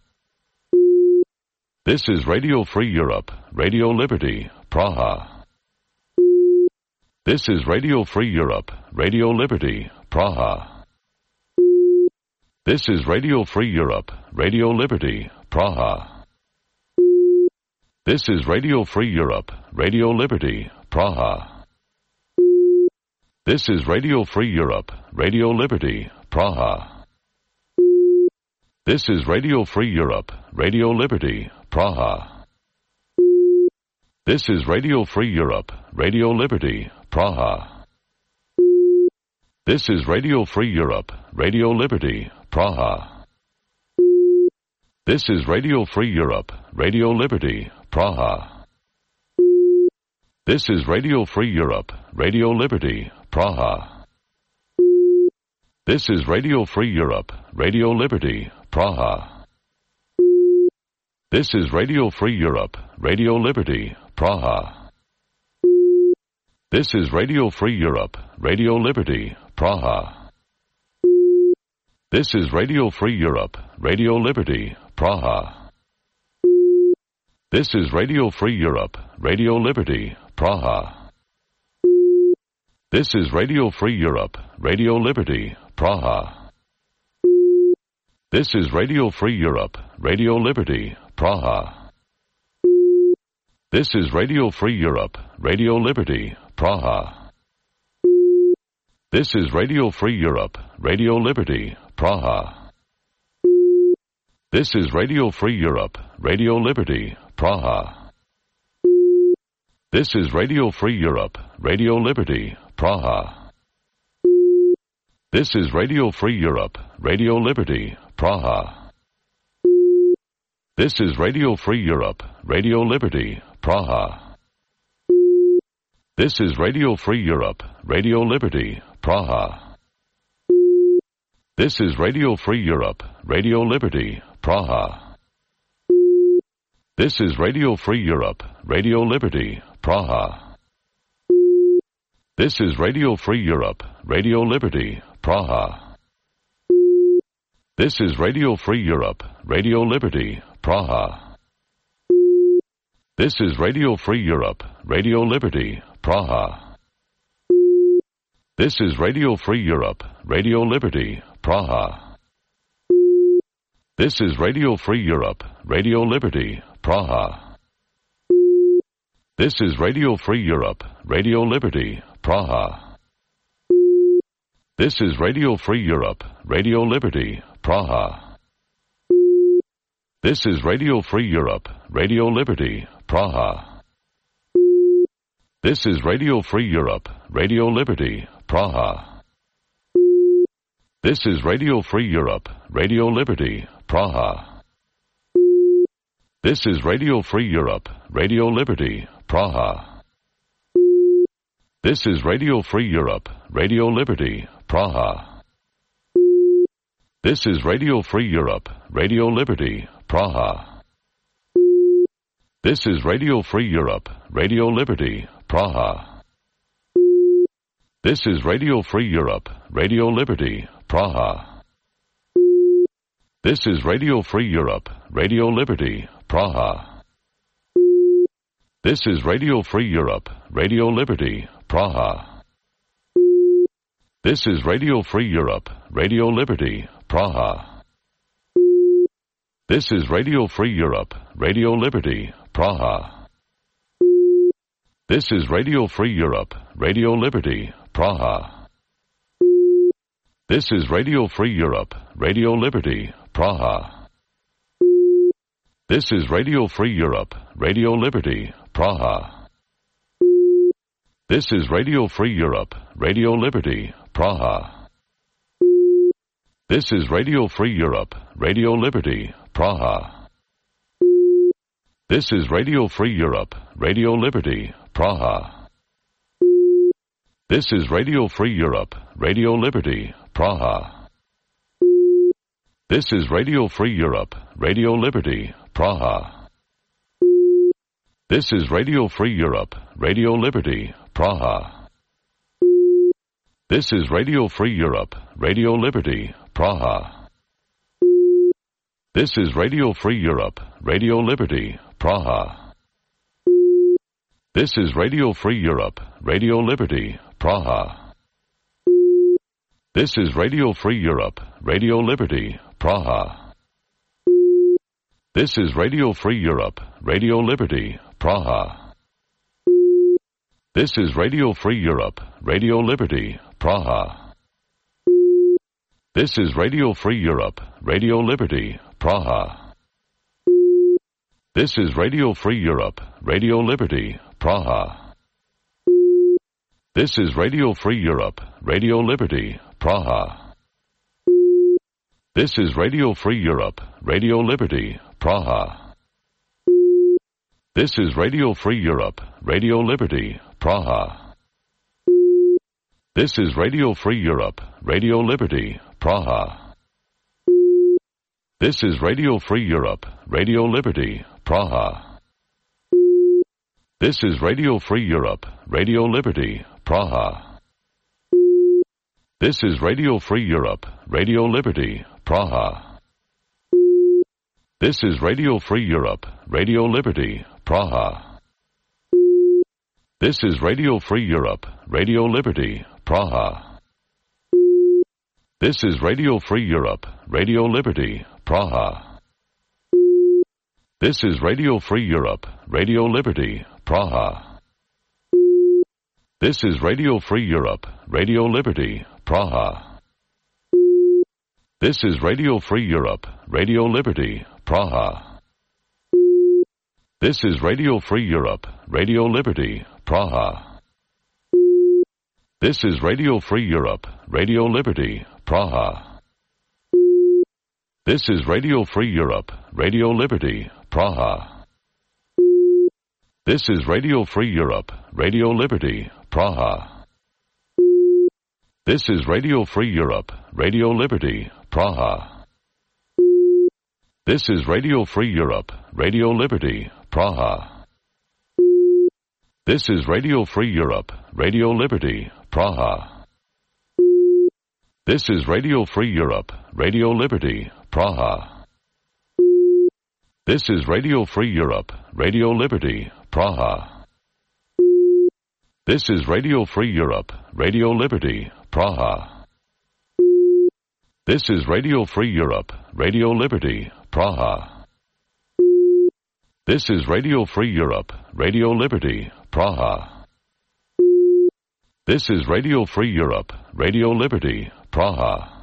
This is Radio Free Europe, Radio Liberty, Praha. This is Radio Free Europe, Radio Liberty, Praha. This is Radio Free Europe, Radio Liberty, Praha. This is Radio Free Europe, Radio Liberty, Praha. This is Radio Free Europe, Radio Liberty, Praha. This is Radio Free Europe, Radio Liberty, Praha. This is Radio Free Europe, Radio Liberty, Praha. This is Radio Free Europe, Radio Liberty, Praha. This is Radio Free Europe, Radio Liberty, Praha. This is Radio Free Europe, Radio Liberty, Praha. This is Radio Free Europe, Radio Liberty, Praha. This is Radio Free Europe, Radio Liberty, Praha. This is Radio Free Europe, Radio Liberty, Praha. This is Radio Free Europe, Radio Liberty, Praha. This is Radio Free Europe, Radio Liberty, Praha. This is Radio Free Europe, Radio Liberty, Praha. This is Radio Free Europe, Radio Liberty, Praha. This is Radio Free Europe, Radio Liberty, Praha. This is Radio Free Europe, Radio Liberty, Praha. This is Radio Free Europe, Radio Liberty, Praha. This is Radio Free Europe, Radio Liberty, Praha. This is Radio Free Europe, Radio Liberty, Praha. This is Radio Free Europe, Radio Liberty, Praha. This is Radio Free Europe, Radio Liberty, Praha. This is Radio Free Europe, Radio Liberty, Praha. This is Radio Free Europe, Radio Liberty, Praha. This is Radio Free Europe, Radio Liberty, Praha. This is Radio Free Europe, Radio Liberty, Praha. This is Radio Free Europe, Radio Liberty, Praha. This is Radio Free Europe, Radio Liberty, Praha. This is Radio Free Europe, Radio Liberty, Praha. This is Radio Free Europe, Radio Liberty, Praha. This is Radio Free Europe, Radio Liberty, Praha. This is Radio Free Europe, Radio Liberty, Praha. This is Radio Free Europe, Radio Liberty, Praha. This is Radio Free Europe, Radio Liberty, Praha. This is Radio Free Europe, Radio Liberty, Praha. This is Radio Free Europe, Radio Liberty, Praha. This is Radio Free Europe, Radio Liberty, Praha. This is Radio Free Europe, Radio Liberty, Praha. This is Radio Free Europe, Radio Liberty, Praha. This is Radio Free Europe, Radio Liberty, Praha. This is Radio Free Europe, Radio Liberty, Praha. This is Radio Free Europe, Radio Liberty, Praha. This is Radio Free Europe, Radio Liberty, Praha. This is Radio Free Europe, Radio Liberty, Praha. This is Radio Free Europe, Radio Liberty, Praha. This is Radio Free Europe, Radio Liberty, Praha. This is Radio Free Europe, Radio Liberty, Praha. This is Radio Free Europe, Radio Liberty, Praha. This is Radio Free Europe, Radio Liberty, Praha. This is Radio Free Europe, Radio Liberty, Praha. This is Radio Free Europe, Radio Liberty, Praha. This is Radio Free Europe, Radio Liberty, Praha. This is Radio Free Europe, Radio Liberty, Praha. This is Radio Free Europe, Radio Liberty, Praha. This is Radio Free Europe, Radio Liberty, Praha. This is Radio Free Europe, Radio Liberty, Praha. This is Radio Free Europe, Radio Liberty, Praha. This is Radio Free Europe, Radio Liberty, Praha. This is Radio Free Europe, Radio Liberty, Praha. This is Radio Free Europe, Radio Liberty, Praha. This is Radio Free Europe, Radio Liberty, Praha. This is Radio Free Europe, Radio Liberty, Praha. This is Radio Free Europe, Radio Liberty, Praha. This is Radio Free Europe, Radio Liberty, Praha. This is Radio Free Europe, Radio Liberty, Praha. This is Radio Free Europe, Radio Liberty, Praha. This is Radio Free Europe, Radio Liberty, Praha. This is Radio Free Europe, Radio Liberty, Praha. This is Radio Free Europe, Radio Liberty, Praha. This is Radio Free Europe, Radio Liberty, Praha. This is Radio Free Europe, Radio Liberty, Praha. This is Radio Free Europe, Radio Liberty, Praha. This is Radio Free Europe, Radio Liberty, Praha. This is Radio Free Europe, Radio Liberty, Praha. This is Radio Free Europe, Radio Liberty, Praha. This is Radio Free Europe, Radio Liberty, Praha. This is Radio Free Europe, Radio Liberty, Praha. This is Radio Free Europe, Radio Liberty, Praha. This is Radio Free Europe, Radio Liberty, Praha. This is Radio Free Europe, Radio Liberty, Praha. This is Radio Free Europe, Radio Liberty, Praha. This is Radio Free Europe, Radio Liberty, Praha. This is Radio Free Europe, Radio Liberty, Praha. This is Radio Free Europe, Radio Liberty, Praha. This is Radio Free Europe, Radio Liberty, Praha. This is Radio Free Europe, Radio Liberty, Praha.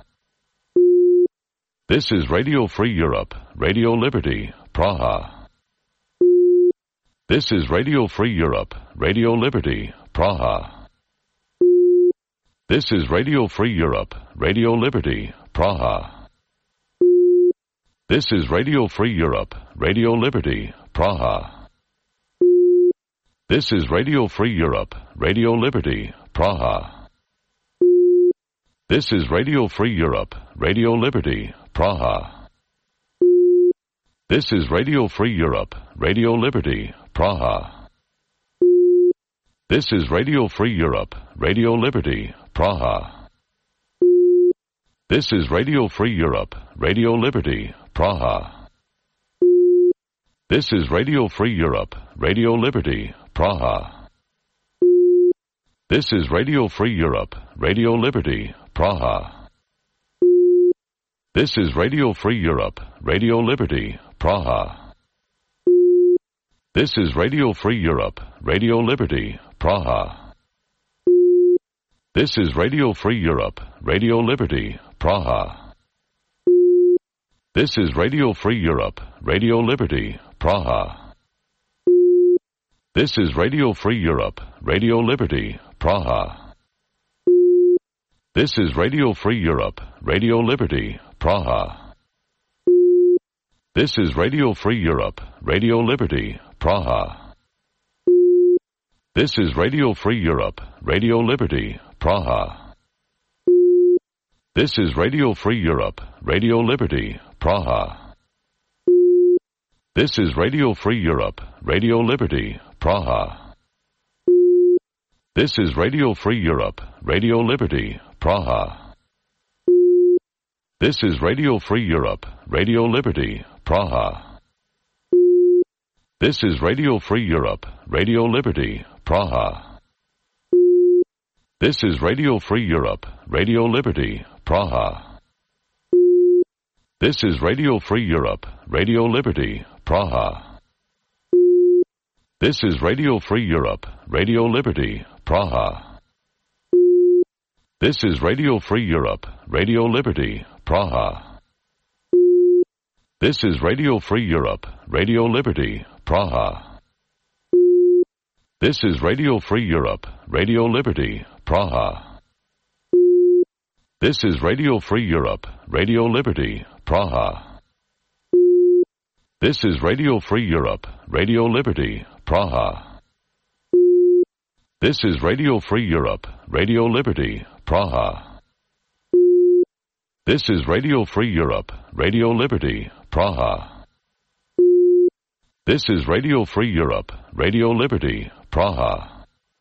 This is Radio Free Europe, Radio Liberty, Praha. This is Radio Free Europe, Radio Liberty, Praha. This is Radio Free Europe, Radio Liberty, Praha. This is Radio Free Europe, Radio Liberty, Praha. This is Radio Free Europe, Radio Liberty, Praha. This is Radio Free Europe, Radio Liberty, Praha. This is Radio Free Europe, Radio Liberty, Praha. This is Radio Free Europe, Radio Liberty, Praha. This is Radio Free Europe, Radio Liberty, Praha. This is Radio Free Europe, Radio Liberty, Praha. This is Radio Free Europe, Radio Liberty, Praha. This is Radio Free Europe, Radio Liberty, Praha. This is Radio Free Europe, Radio Liberty, Praha. This is Radio Free Europe, Radio Liberty, Praha. This is Radio Free Europe, Radio Liberty, Praha. This is Radio Free Europe, Radio Liberty, Praha. This is Radio Free Europe, Radio Liberty, Praha. This is Radio Free Europe, Radio Liberty, Praha. This is Radio Free Europe, Radio Liberty, Praha. This is Radio Free Europe, Radio Liberty, Praha. This is Radio Free Europe, Radio Liberty, Praha. This is Radio Free Europe, Radio Liberty, Praha. This is Radio Free Europe, Radio Liberty, Praha. This is Radio Free Europe, Radio Liberty, Praha. This is Radio Free Europe, Radio Liberty, Praha. This is Radio Free Europe, Radio Liberty, Praha. This is Radio Free Europe, Radio Liberty, Praha. This is Radio Free Europe, Radio Liberty, Praha. This is Radio Free Europe, Radio Liberty, Praha. This is Radio Free Europe, Radio Liberty, Praha. This is Radio Free Europe, Radio Liberty, Praha. This is Radio Free Europe, Radio Liberty, Praha. This is Radio Free Europe, Radio Liberty, Praha. This is Radio Free Europe, Radio Liberty, Praha. This is Radio Free Europe, Radio Liberty, Praha.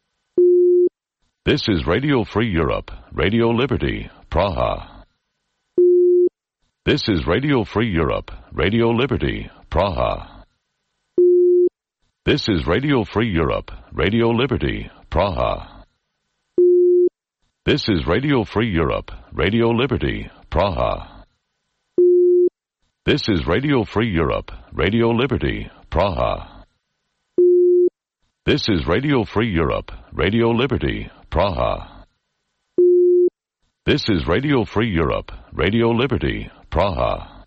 This is Radio Free Europe, Radio Liberty, Praha. This is Radio Free Europe, Radio Liberty, Praha. This is Radio Free Europe, Radio Liberty, Praha. This is Radio Free Europe, Radio Liberty, Praha. This is Radio Free Europe, Radio Liberty, Praha. This is Radio Free Europe, Radio Liberty, Praha. This is Radio Free Europe, Radio Liberty, Praha.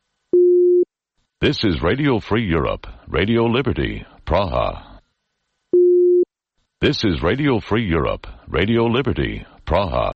This is Radio Free Europe, Radio Liberty, Praha. This is Radio Free Europe, Radio Liberty, Praha.